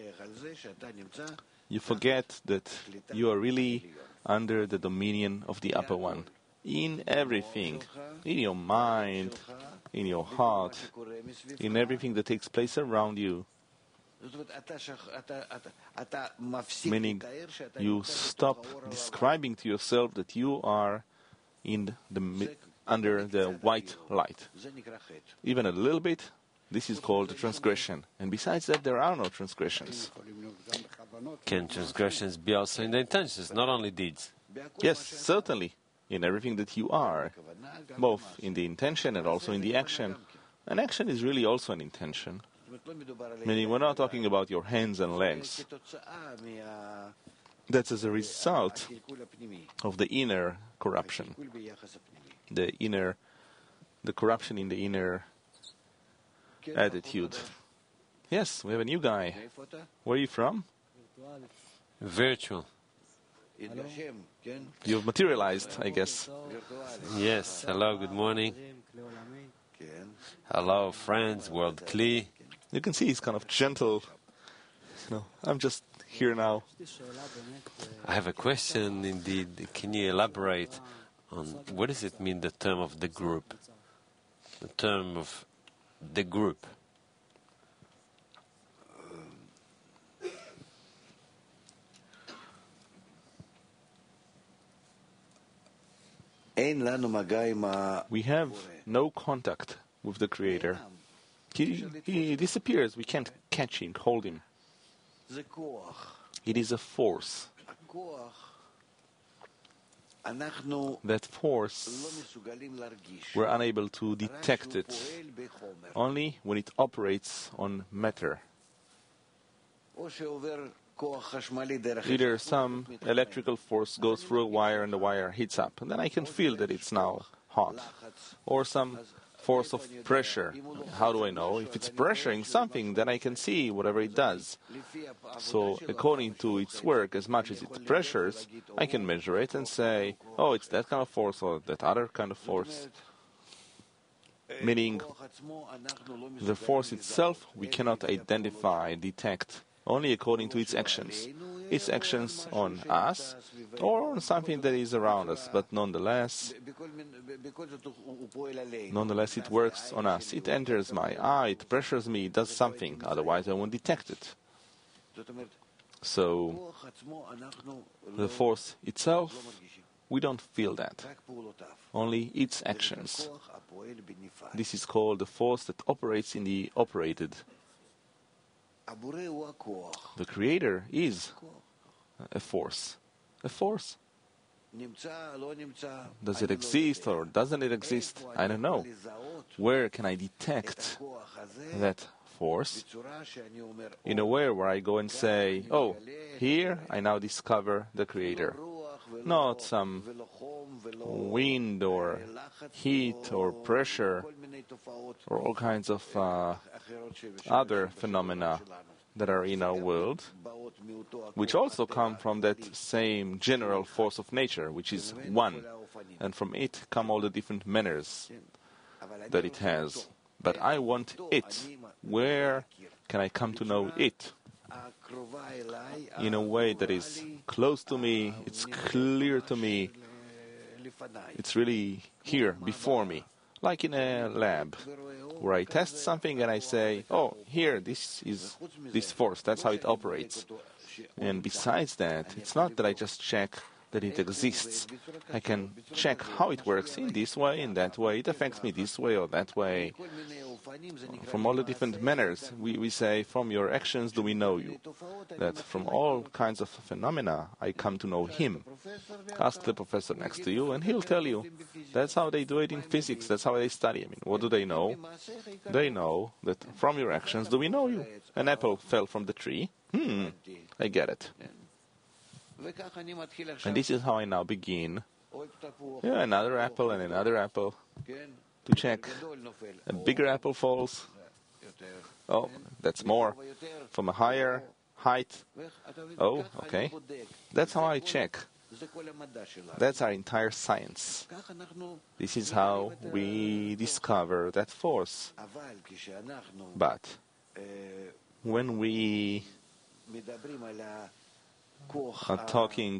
You forget that you are really under the dominion of the upper one. In everything, in your mind, in your heart, in everything that takes place around you. Meaning, you stop describing to yourself that you are under the white light. Even a little bit, this is called transgression. And besides that, there are no transgressions. Can transgressions be also in the intentions, not only deeds? Yes, certainly. In everything that you are, both in the intention and also in the action. An action is really also an intention. Meaning, we're not talking about your hands and legs. That's as a result of the inner corruption. The corruption in the inner attitude. Yes, we have a new guy. Where are you from? Virtual. You've materialized, I guess. Yes. Hello, good morning. Hello, friends, World Kli. You can see he's kind of gentle. I'm just here now. I have a question indeed. Can you elaborate on what does it mean, the term of the group? The term of the group. We have no contact with the Creator. He disappears. We can't catch him, hold him. It is a force. That force, we're unable to detect it only when it operates on matter. Either some electrical force goes through a wire and the wire heats up, and then I can feel that it's now hot. Or some force of pressure. How do I know? If it's pressuring something, then I can see whatever it does. So, according to its work, as much as it pressures, I can measure it and say, oh, it's that kind of force or that other kind of force. Meaning, the force itself we cannot identify, detect, only according to its actions. Its actions on us or on something that is around us, but nonetheless it works on us. It enters my eye, it pressures me, it does something, otherwise I won't detect it. So, the force itself, we don't feel that, only its actions. This is called the force that operates in the operated. The Creator is a force. A force. Does it exist or doesn't it exist? I don't know. Where can I detect that force? In a way where I go and say, oh, here I now discover the Creator. Not some wind or heat or pressure or all kinds of other phenomena that are in our world, which also come from that same general force of nature, which is one, and from it come all the different manners that it has. But I want it. Where can I come to know it? In a way that is close to me, it's clear to me, it's really here, before me. Like in a lab, where I test something and I say, oh, here, this is this force, that's how it operates. And besides that, it's not that I just check that it exists. I can check how it works in this way, in that way, it affects me this way or that way. From all the different manners, we say, from your actions do we know you. That from all kinds of phenomena, I come to know him. Ask the professor next to you and he'll tell you. That's how they do it in physics, that's how they study. I mean, what do they know? They know that from your actions do we know you. An apple fell from the tree. I get it. And this is how I now begin. Yeah, another apple and another apple. to check. A bigger apple falls. Oh, that's more. From a higher height. Oh, okay. That's how I check. That's our entire science. This is how we discover that force. But when we are talking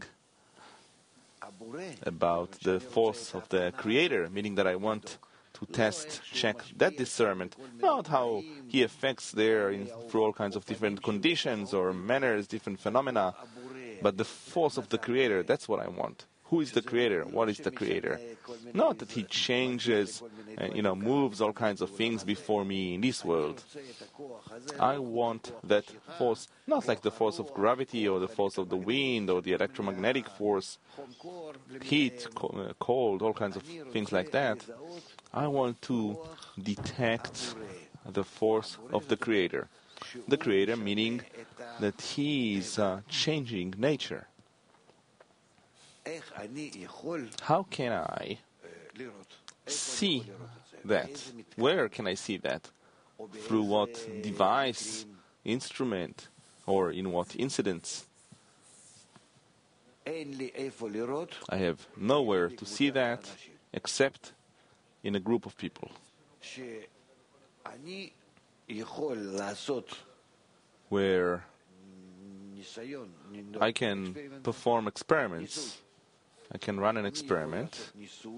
about the force of the Creator, meaning that I want to test, check that discernment, not how he affects there through all kinds of different conditions or manners, different phenomena, but the force of the Creator, that's what I want. Who is the Creator? What is the Creator? Not that he changes, moves all kinds of things before me in this world. I want that force, not like the force of gravity or the force of the wind or the electromagnetic force, heat, cold, all kinds of things like that. I want to detect the force of the Creator. The Creator meaning that he is changing nature. How can I see that? Where can I see that? Through what device, instrument, or in what incidents? I have nowhere to see that except in a group of people. Where I can perform experiments. I can run an experiment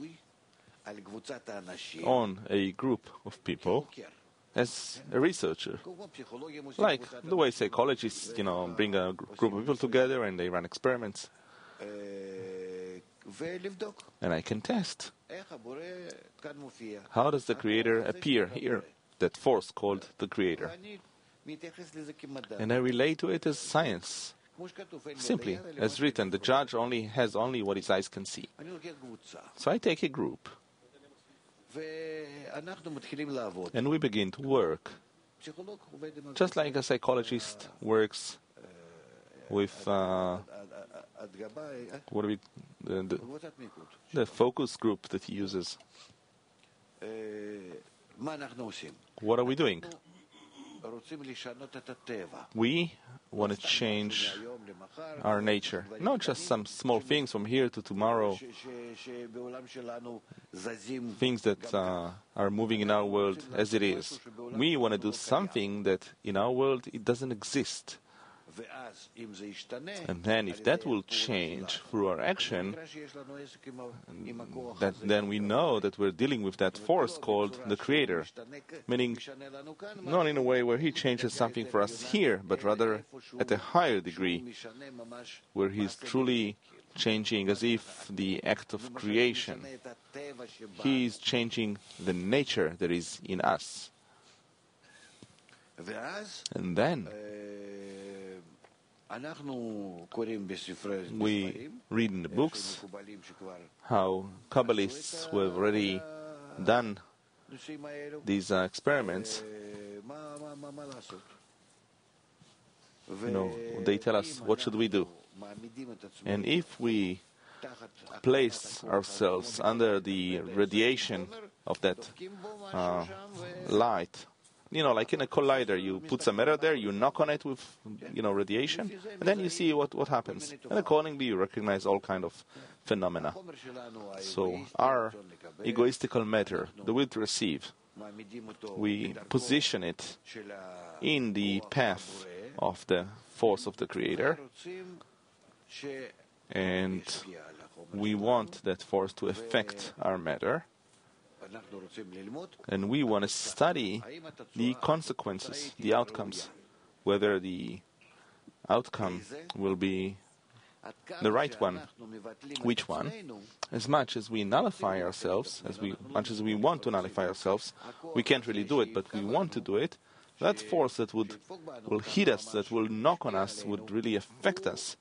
on a group of people as a researcher. Like the way psychologists, bring a group of people together and they run experiments. And I can test. How does the Creator appear here? That force called the Creator. And I relate to it as science. Simply, as written, the judge has only what his eyes can see. So I take a group. And we begin to work. Just like a psychologist works with the focus group that he uses. What are we doing? We want to change our nature, not just some small things from here to tomorrow, things that are moving in our world as it is. We want to do something that in our world it doesn't exist. And then if that will change through our action, then we know that we're dealing with that force called the Creator, meaning not in a way where he changes something for us here, but rather at a higher degree, where he's truly changing as if the act of creation. He is changing the nature that is in us. And then we read in the books how Kabbalists who have already done these experiments, they tell us, what should we do? And if we place ourselves under the radiation of that light, like in a collider, you put some matter there, you knock on it with, radiation, and then you see what happens. And accordingly, you recognize all kind of phenomena. So our egoistical matter, the will to receive, we position it in the path of the force of the Creator, and we want that force to affect our matter. And we want to study the consequences, the outcomes, whether the outcome will be the right one. Which one? As much as we nullify ourselves, much as we want to nullify ourselves, we can't really do it, but we want to do it. That force that will hit us, that will knock on us, would really affect us.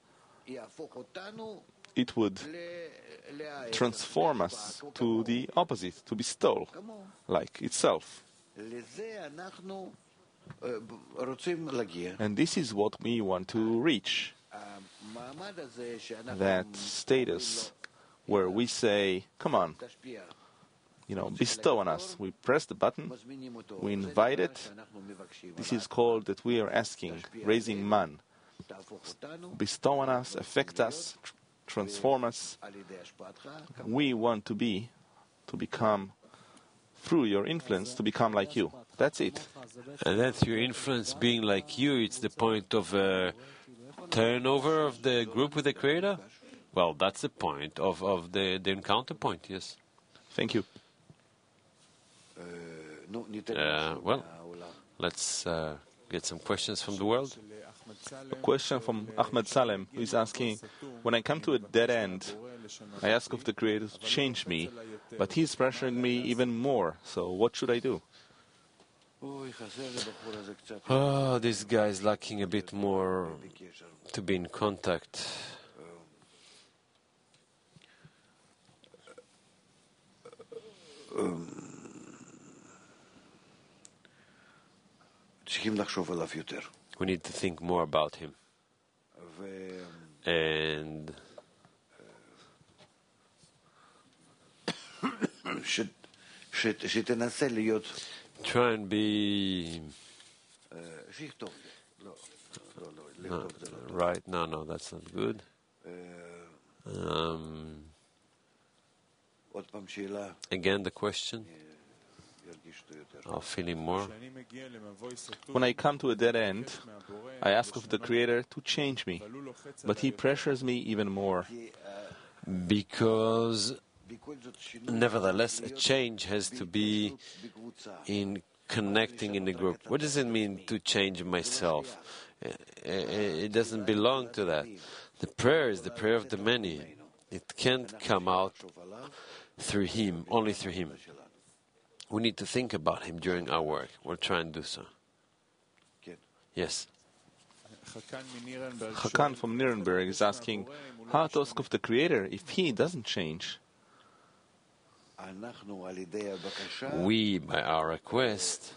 It would transform us to the opposite, to bestow, like itself. And this is what we want to reach. That status where we say, come on, bestow on us. We press the button, we invite it. This is called that we are asking, raising man. Bestow on us, affect us, transform us. We want to become, through your influence, to become like you. That's it. And that's your influence being like you. It's the point of turnover of the group with the Creator? Well, that's the point of the encounter point, yes. Thank you. Well, let's get some questions from the world. A question from Ahmed Salem, who is asking, when I come to a dead end, I ask of the Creator to change me, but He is pressuring me even more, so what should I do? Oh, this guy is lacking a bit more to be in contact. We need to think more about him. And try and be right. No, that's not good. Again, the question. I'll feel him more. When I come to a dead end, I ask of the Creator to change me, but He pressures me even more. Because, nevertheless, a change has to be in connecting in the group. What does it mean to change myself? It doesn't belong to that. The prayer is the prayer of the many. It can't come out through Him, only through Him. We need to think about Him during our work. We'll try and do so. Yes. Hakan from Nuremberg is asking, how to ask of the Creator if He doesn't change? We, by our request,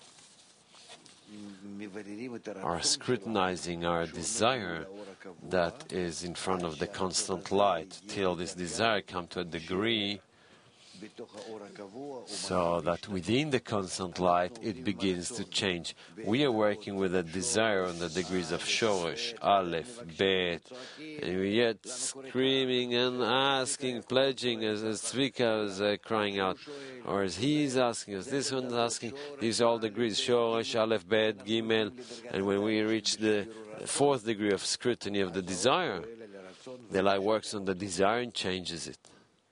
are scrutinizing our desire that is in front of the constant light till this desire comes to a degree so that within the constant light it begins to change. We are working with a desire on the degrees of Shoresh, Aleph, Bet, and yet screaming and asking, pledging as Tzvika is crying out, or as he is asking, as this one is asking. These are all degrees, Shoresh, Aleph, Bet, Gimel, and when we reach the fourth degree of scrutiny of the desire, the light works on the desire and changes it.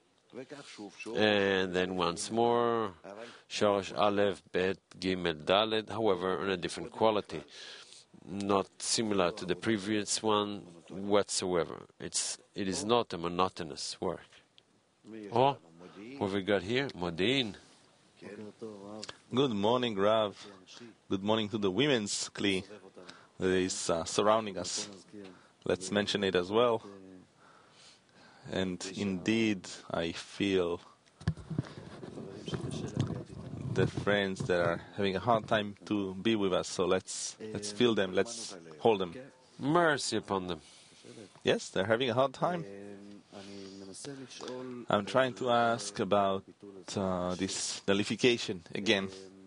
And then once more, Shoresh, Aleph, Bet, Gimel, Dalet, however, on a different quality, not similar to the previous one whatsoever. It is not a monotonous work. Oh, what have we got here? Modi'in. Good morning, Rav. Good morning to the women's Kli that is surrounding us. Let's mention it as well. And indeed, I feel the friends that are having a hard time to be with us. So let's feel them. Let's hold them. Mercy upon them. Yes, they're having a hard time. I'm trying to ask about this nullification again.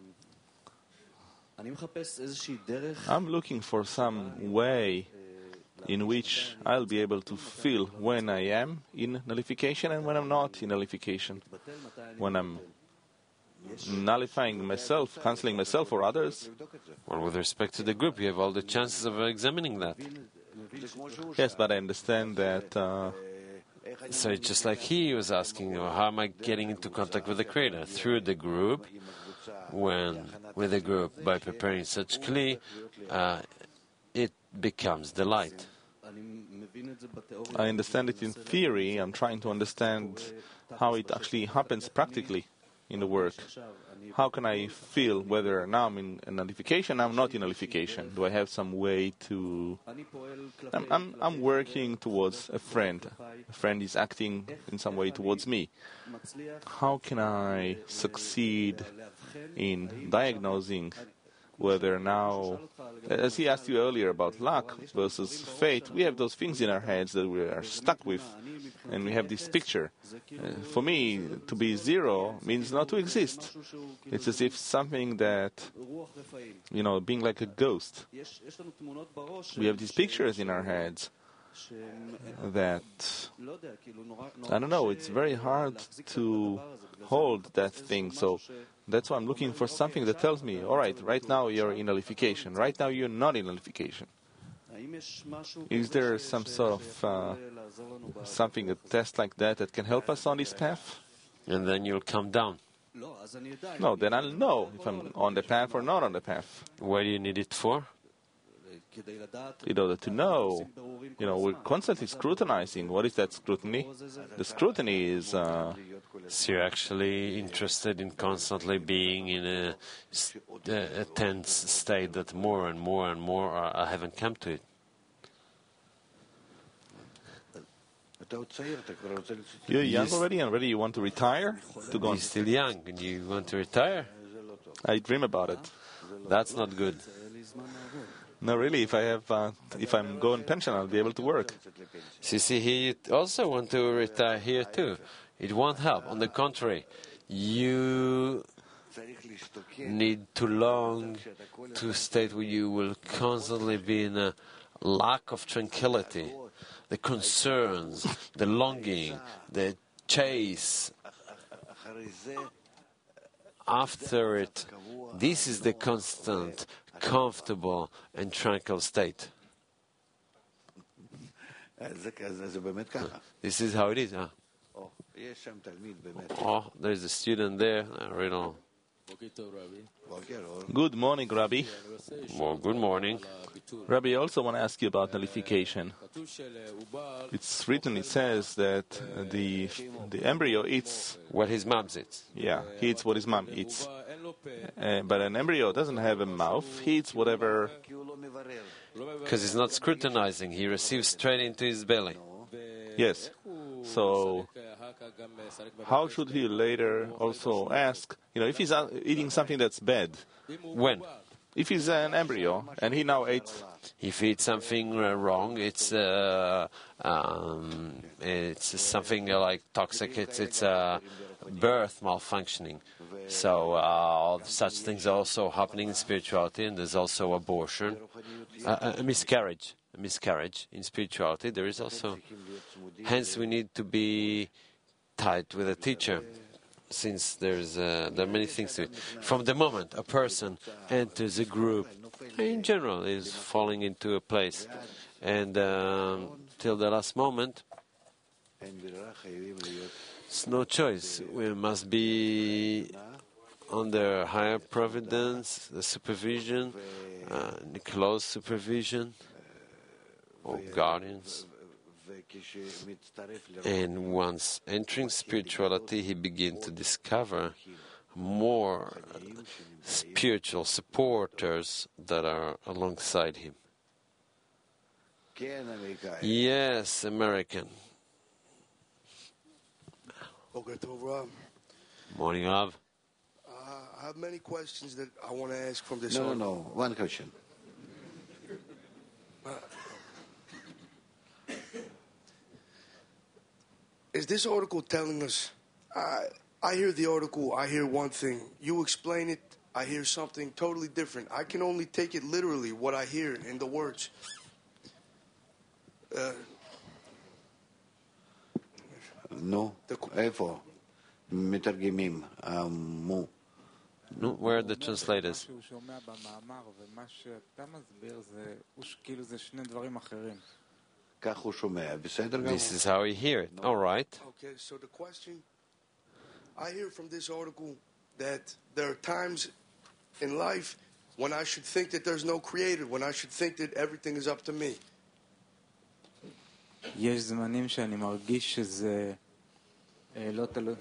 I'm looking for some way in which I'll be able to feel when I am in nullification and when I'm not in nullification. When I'm nullifying myself, cancelling myself or others. Well, with respect to the group, you have all the chances of examining that. Yes, but I understand that... So it's just like he was asking, how am I getting into contact with the Creator? Through the group, with the group, by preparing such Kli, it becomes the light. I understand it in theory. I'm trying to understand how it actually happens practically in the work. How can I feel whether now I'm in nullification, I'm not in nullification? Do I have some way to... I'm working towards a friend. A friend is acting in some way towards me. How can I succeed in diagnosing whether now, as he asked you earlier about luck versus fate, we have those things in our heads that we are stuck with, and we have this picture. For me, to be zero means not to exist. It's as if something that, being like a ghost. We have these pictures in our heads that, I don't know, it's very hard to hold that thing. So that's why I'm looking for something that tells me, all right, right now you're in nullification. Right now you're not in nullification. Is there some sort of something, a test like that can help us on this path? And then you'll come down. No, then I'll know if I'm on the path or not on the path. What do you need it for? In order to know, we're constantly scrutinizing. What is that scrutiny? The scrutiny is... So you're actually interested in constantly being in a tense state that more and more and more I haven't come to it. You're young already, and already you want to retire? You're still young, and you want to retire? I dream about it. That's not good. No, really, if I'm going pension, I'll be able to work. So you see, here you also want to retire here too. It won't help. On the contrary, you need to long to a state where you will constantly be in a lack of tranquility. The concerns, the longing, the chase after it. This is the constant, comfortable and tranquil state. This is how it is. Huh? Oh, there's a student there. Good morning, Rabbi. Well, good morning. Rabbi, I also want to ask you about nullification. It's written, it says that the embryo eats... what his mom eats. Yeah, he eats what his mom eats. But an embryo doesn't have a mouth. He eats whatever... Because he's not scrutinizing. He receives straight into his belly. Yes. So, how should he later also ask, if he's eating something that's bad? When? If he's an embryo and he now ate... If he eats something wrong, it's something like toxic. It's birth malfunctioning. So such things are also happening in spirituality, and there's also abortion, a miscarriage in spirituality. There is also. Hence, we need to be tight with a teacher, since there are many things to it. From the moment a person enters a group, in general, is falling into a place, and till the last moment, it's no choice. We must be under higher providence, the supervision, the close supervision of guardians. And once entering spirituality, he begins to discover more spiritual supporters that are alongside him. Yes, American. Morning, Av. I have many questions that I want to ask from this. No, one question. Is this article telling us? I hear the article, I hear one thing. You explain it, I hear something totally different. I can only take it literally, what I hear in the words. No, איפה? מתרגמים, מו. No, where are the translators? This is how you hear it. All right. Okay, so the question, I hear from this article that there are times in life when I should think that there's no creator, when I should think that everything is up to me. יש זמנים שאני מרגיש שזה לא תלוי,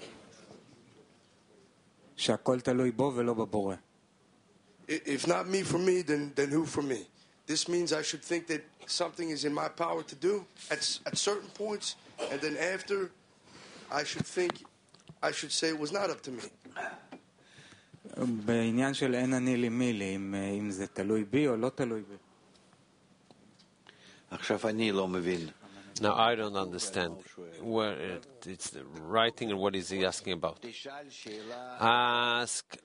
שהכל תלוי בו ולא בבורא. If not me for me, then who for me? This means I should think that something is in my power to do at certain points, and then after, I should say it was not up to me. בעניין של אין אני לי מי לי, אם זה תלוי בי או לא תלוי בי. עכשיו אני לא מבין. Now, I don't understand where it's the writing and what is he asking about. Ask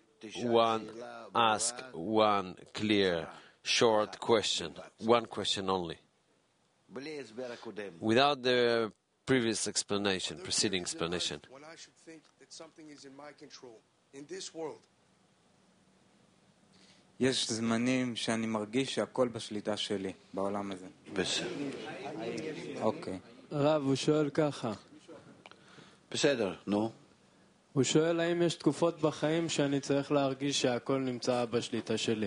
one clear, short question, one question only, without the previous explanation, preceding explanation. When I should think that something is in my control, in this world. יש זמנים שאני מרגיש שהכל בשליטה שלי, בעולם הזה. בסדר. אוקיי. רב, הוא שואל ככה. בסדר, נו. הוא שואל האם יש תקופות בחיים שאני צריך להרגיש שהכל נמצא בשליטה שלי.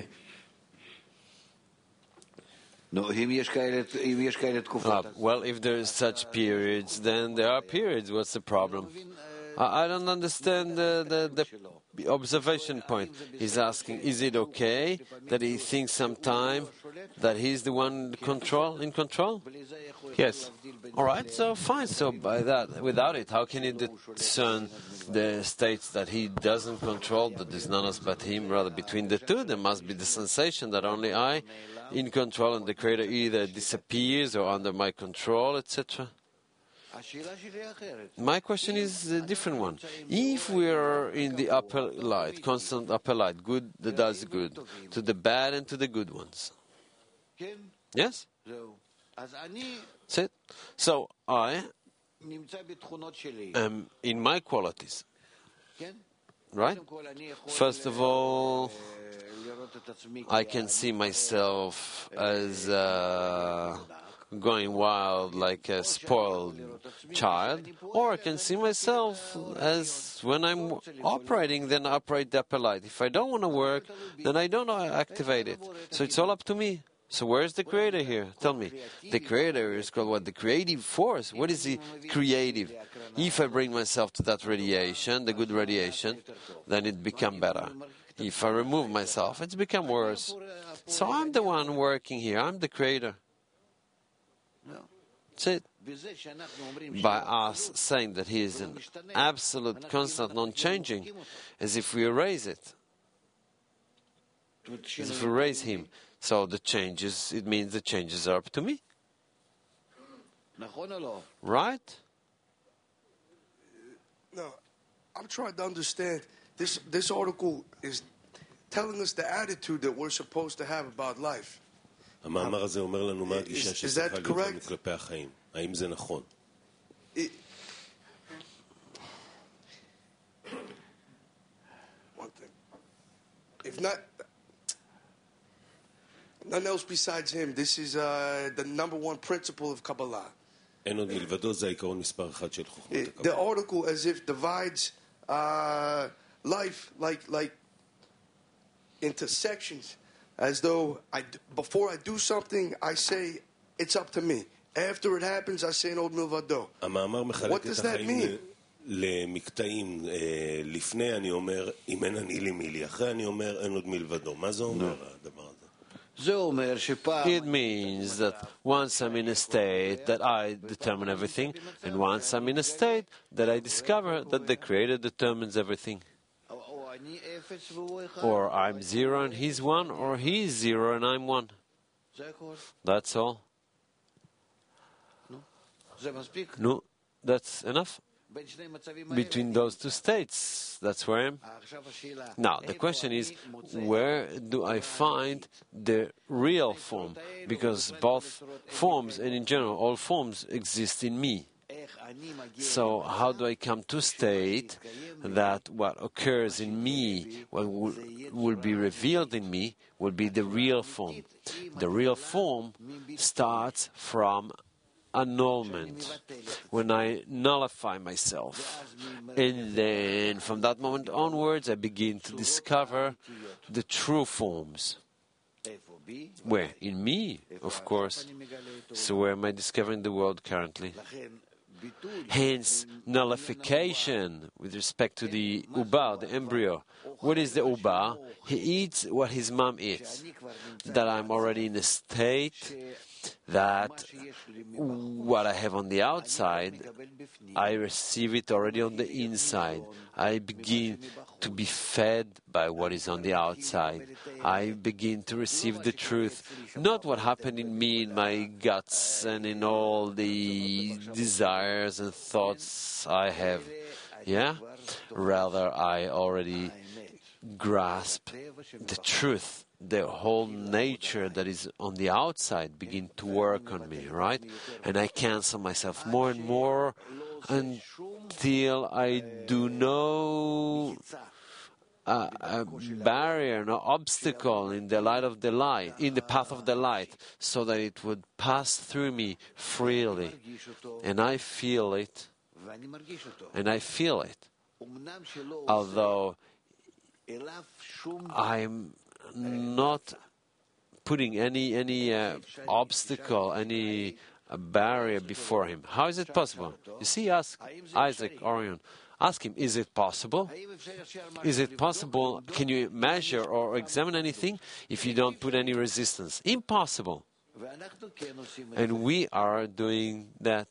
נו, אם יש כאלה תקופות. Well, if there is such periods, then there are periods. What's the problem? I don't understand the observation point. He's asking, is it okay that he thinks sometime that he's the one in control? Yes. All right, so fine. So by that, without it, how can he discern the states that he doesn't control, that there's none else but him? Rather, between the two, there must be the sensation that only I in control and the Creator either disappears or under my control, etc. My question is a different one. If we are in the upper light, constant upper light, good that does good, to the bad and to the good ones. Yes? That's it. So I am in my qualities. Right? First of all, I can see myself as going wild like a spoiled child, or I can see myself as when I'm operating, then I operate the upper light. If I don't want to work, then I don't activate it. So it's all up to me. So where's the Creator here? Tell me. The Creator is called what? The creative force. What is the creative? If I bring myself to that radiation, the good radiation, then it become better. If I remove myself, it's become worse. So I'm the one working here. I'm the Creator. That's it. By us saying that He is an absolute, constant, non-changing, as if we erase it. As if we erase Him. So the changes, it means the changes are up to me. Right? No, I'm trying to understand. This article is telling us the attitude that we're supposed to have about life. המאמר הזה אומר לנו מה הגישה שצריכה להיות לנו כלפי החיים. האם זה נכון? One thing. If not, none else besides him, this is the number one principle of Kabbalah. אין עוד מלבדו, זה העיקרון מספר אחד של חוכמת הקבלה. The article as if divides life like into sections. As though before I do something, I say it's up to me. After it happens, I say an old milvado. המאמר מחלק את החיים למקטעים. לפני אני אומר, אם אין אני לי מילי. אחרי אני אומר, אין עוד מלבדו. מה זה אומר הדבר הזה? It means that once I'm in a state that I determine everything, and once I'm in a state that I discover that the Creator determines everything. Or I'm zero and He's one, or He's zero and I'm one. That's all. No, that's enough. Between those two states, that's where I am. Now, the question is, where do I find the real form? Because both forms, and in general, all forms exist in me. So how do I come to state that what occurs in me, what will be revealed in me, will be the real form? The real form starts from annulment, when I nullify myself. And then from that moment onwards, I begin to discover the true forms. Where? In me, of course. So where am I discovering the world currently? Hence, nullification with respect to the uba, the embryo, What is the uba? He eats what his mom eats. That I'm already in a state that what I have on the outside, I receive it already on the inside. I begin to be fed by what is on the outside. I begin to receive the truth, not what happened in me, in my guts, and in all the desires and thoughts I have. Yeah? Rather, I already grasp the truth. The whole nature that is on the outside begin to work on me, right? And I cancel myself more and more until I do no barrier, no obstacle in the light of the light, in the path of the light, so that it would pass through me freely. And I feel it. And I feel it. Although I'm not putting any obstacle, any barrier before him. How is it possible? You see, ask Isaac Orion. Ask him, is it possible? Is it possible? Can you measure or examine anything if you don't put any resistance? Impossible. And we are doing that.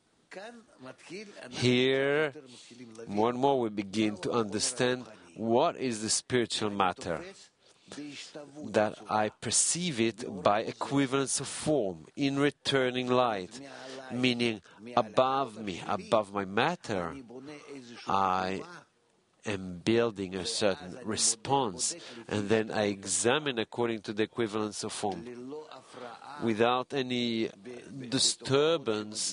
Here, more and more we begin to understand what is the spiritual matter. That I perceive it by equivalence of form, in returning light, meaning above me, above my matter, I am building a certain response, and then I examine according to the equivalence of form, without any disturbance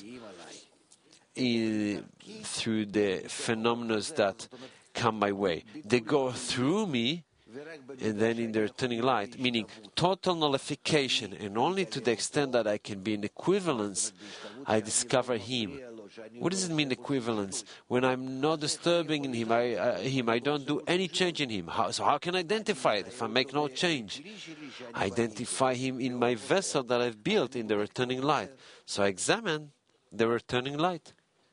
through the phenomena that come my way. They go through me, and then in the returning light, meaning total nullification, and only to the extent that I can be in equivalence, I discover him. What does it mean, equivalence? When I'm not disturbing in him, I don't do any change in him. So how can I identify it if I make no change? I identify him in my vessel that I've built in the returning light. So I examine the returning light.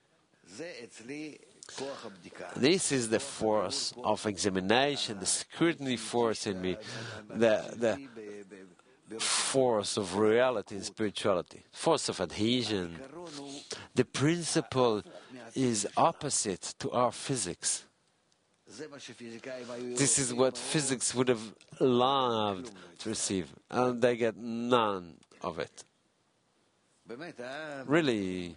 This is the force of examination, the scrutiny force in me, the force of reality and spirituality, force of adhesion. The principle is opposite to our physics. This is what physics would have loved to receive, and they get none of it. Really,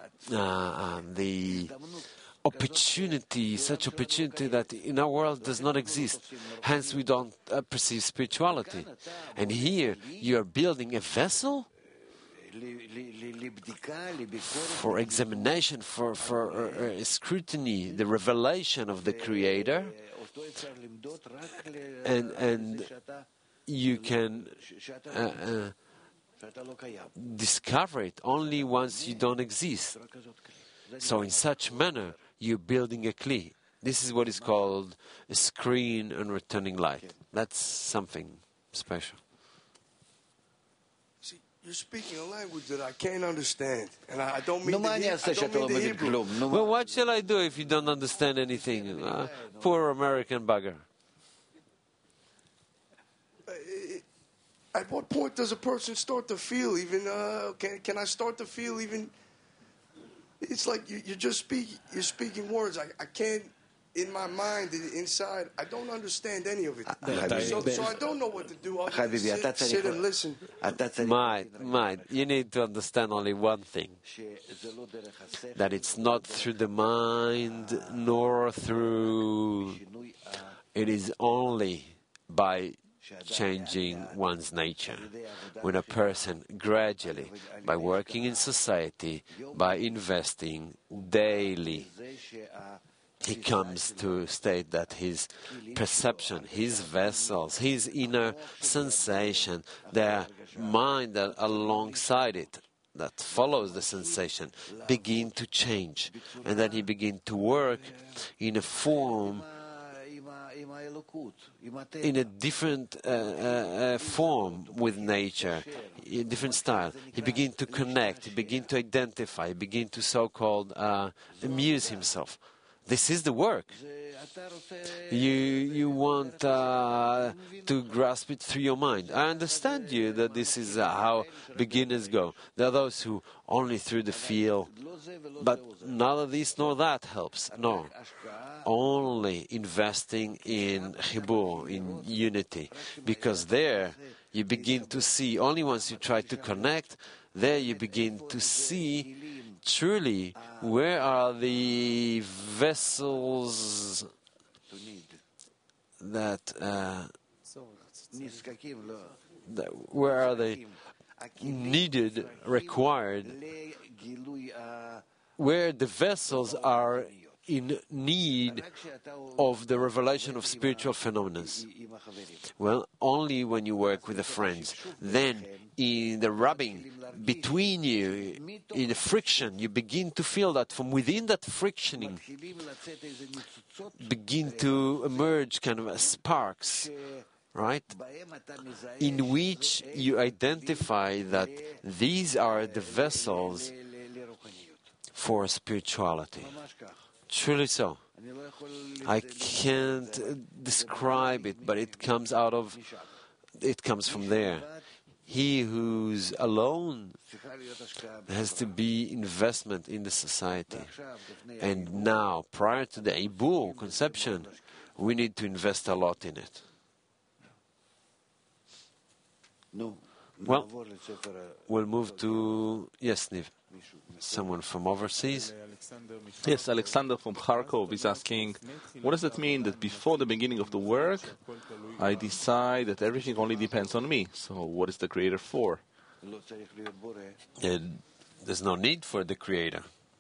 the opportunity, such opportunity that in our world does not exist. Hence, we don't perceive spirituality. And here, you are building a vessel for examination, for scrutiny, the revelation of the Creator, and you can discover it only once you don't exist. So in such manner, you're building a kli. This is what is called a screen and returning light. That's something special. See, you're speaking a language that I can't understand, and I don't mean the Hebrew. Well, what shall I do if you don't understand anything? Poor American bugger. At what point does a person start to feel even? Can I start to feel even? It's like you're speaking words. I can't, in my mind, inside, I don't understand any of it. So I don't know what to do. I'll just sit and listen. Mind, you need to understand only one thing. That it's not through the mind, nor through... It is only by changing one's nature. When a person gradually, by working in society, by investing daily, he comes to a state that his perception, his vessels, his inner sensation, the mind that alongside it, that follows the sensation, begin to change. And then he begins to work in a form, in a different form with nature, a different style. He begins to connect, he begins to identify, he begins to so-called amuse himself. This is the work. You want to grasp it through your mind. I understand you that this is how beginners go. There are those who only through the feel, but neither this nor that helps. No. Only investing in chibur, in unity, because there you begin to see, only once you try to connect, there you begin to see truly where are the vessels that where are they needed, required, where the vessels are in need of the revelation of spiritual phenomena. Well, only when you work with the friends. Then, in the rubbing between you, in the friction, you begin to feel that from within that frictioning begin to emerge kind of sparks, right? In which you identify that these are the vessels for spirituality. Truly so. I can't describe it, but it comes from there. He who's alone has to be investment in the society. And now, prior to the Ibur conception, we need to invest a lot in it. Well, we'll move to... Yes, Niv. Someone from overseas? Yes, Alexander from Kharkov is asking, what does it mean that before the beginning of the work, I decide that everything only depends on me? So what is the Creator for? There's no need for the Creator.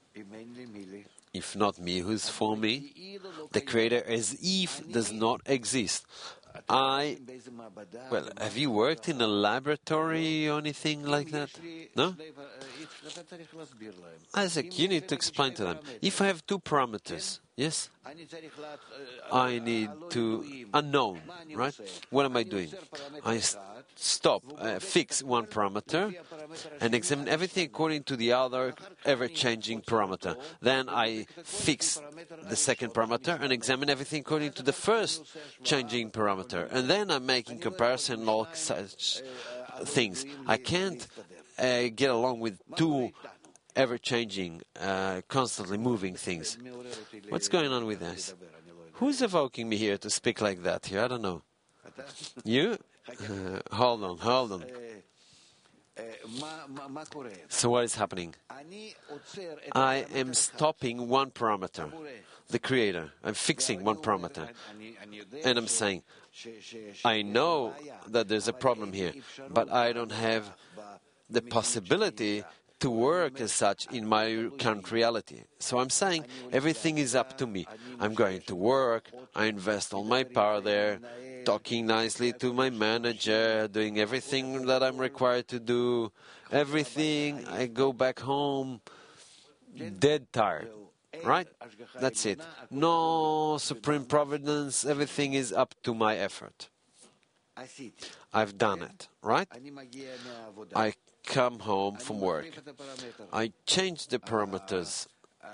If not me, who's for me? The Creator as if does not exist. Well, have you worked in a laboratory or anything like that? No? Isaac, you need to explain to them. If I have two parameters, yes? I need to... Unknown, right? What am I doing? I fix one parameter and examine everything according to the other ever-changing parameter. Then I fix the second parameter and examine everything according to the first changing parameter. And then I'm making comparison and all such things. I can't get along with two ever-changing, constantly moving things. What's going on with this? Who's evoking me here to speak like that here? I don't know. You? Hold on. So what is happening? I am stopping one parameter, the Creator. I'm fixing one parameter. And I'm saying, I know that there's a problem here, but I don't have the possibility to work as such in my current reality. So I'm saying everything is up to me. I'm going to work, I invest all my power there, talking nicely to my manager, doing everything that I'm required to do, everything. I go back home dead tired, right? That's it. No supreme providence, everything is up to my effort. I've done it, right? I come home from work. I change the parameters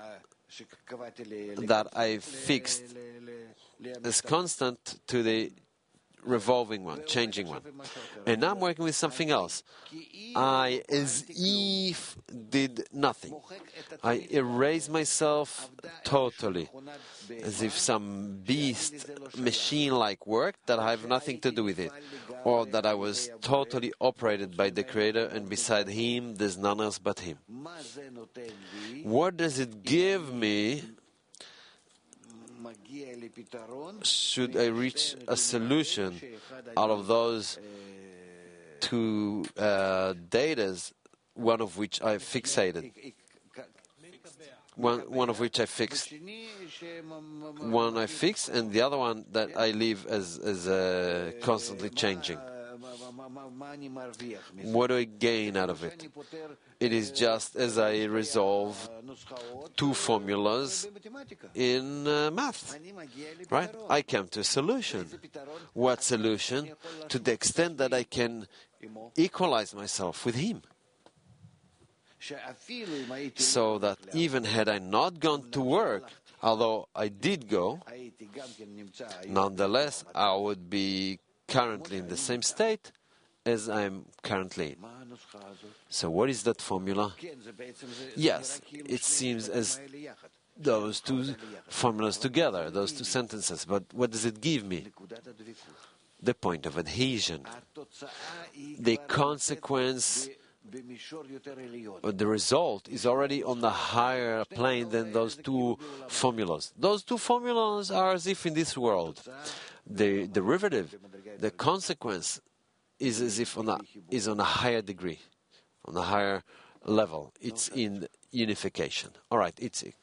that I fixed as constant to the revolving one, changing one. And now I'm working with something else. I, as if, did nothing. I erase myself totally, as if some beast, machine-like work that I have nothing to do with it, or that I was totally operated by the Creator, and beside Him there's none else but Him. What does it give me? Should I reach a solution out of those two datas, one of which I fixated, one of which I fixed, one I fix, and the other one that I leave as constantly changing. What do I gain out of it? It is just as I resolve two formulas in math, right? I come to a solution. What solution? To the extent that I can equalize myself with Him. So that even had I not gone to work, Although I did go, nonetheless, I would be currently in the same state as I'm currently in. So what is that formula? Yes, it seems as those two formulas together, those two sentences, but what does it give me? The point of adhesion, the consequence, or the result is already on the higher plane than those two formulas. Those two formulas are as if in this world. The derivative, the consequence, is as if on a higher degree, on a higher level. It's in unification. All right, Isaac.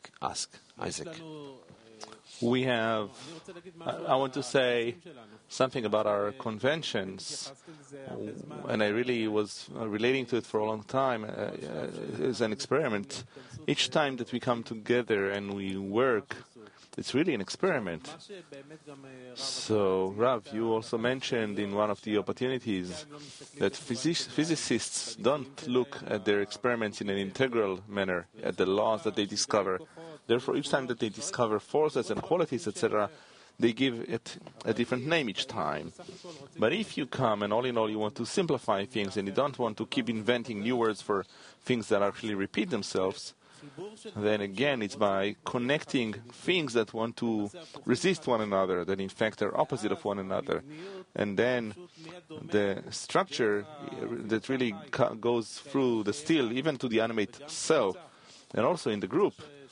We have, I want to say something about our conventions, and I really was relating to it for a long time as an experiment. Each time that we come together and we work, it's really an experiment. So, Rav, you also mentioned in one of the opportunities that physicists don't look at their experiments in an integral manner, at the laws that they discover. Therefore, each time that they discover forces and qualities, etc., they give it a different name each time. But if you come and all in all you want to simplify things and you don't want to keep inventing new words for things that actually repeat themselves, then again it's by connecting things that want to resist one another, that in fact are opposite of one another. And then the structure that really goes through the still, even to the animate cell, and also in the group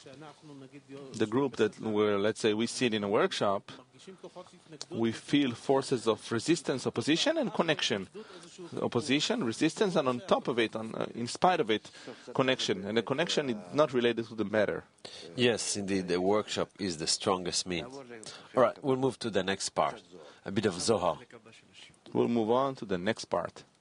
that where, let's say, we sit in a workshop, we feel forces of resistance, opposition, and connection. Opposition, resistance, and on top of it, in spite of it, connection. And the connection is not related to the matter. Yes, indeed, the workshop is the strongest means. All right, we'll move to the next part, a bit of Zohar. We'll move on to the next part.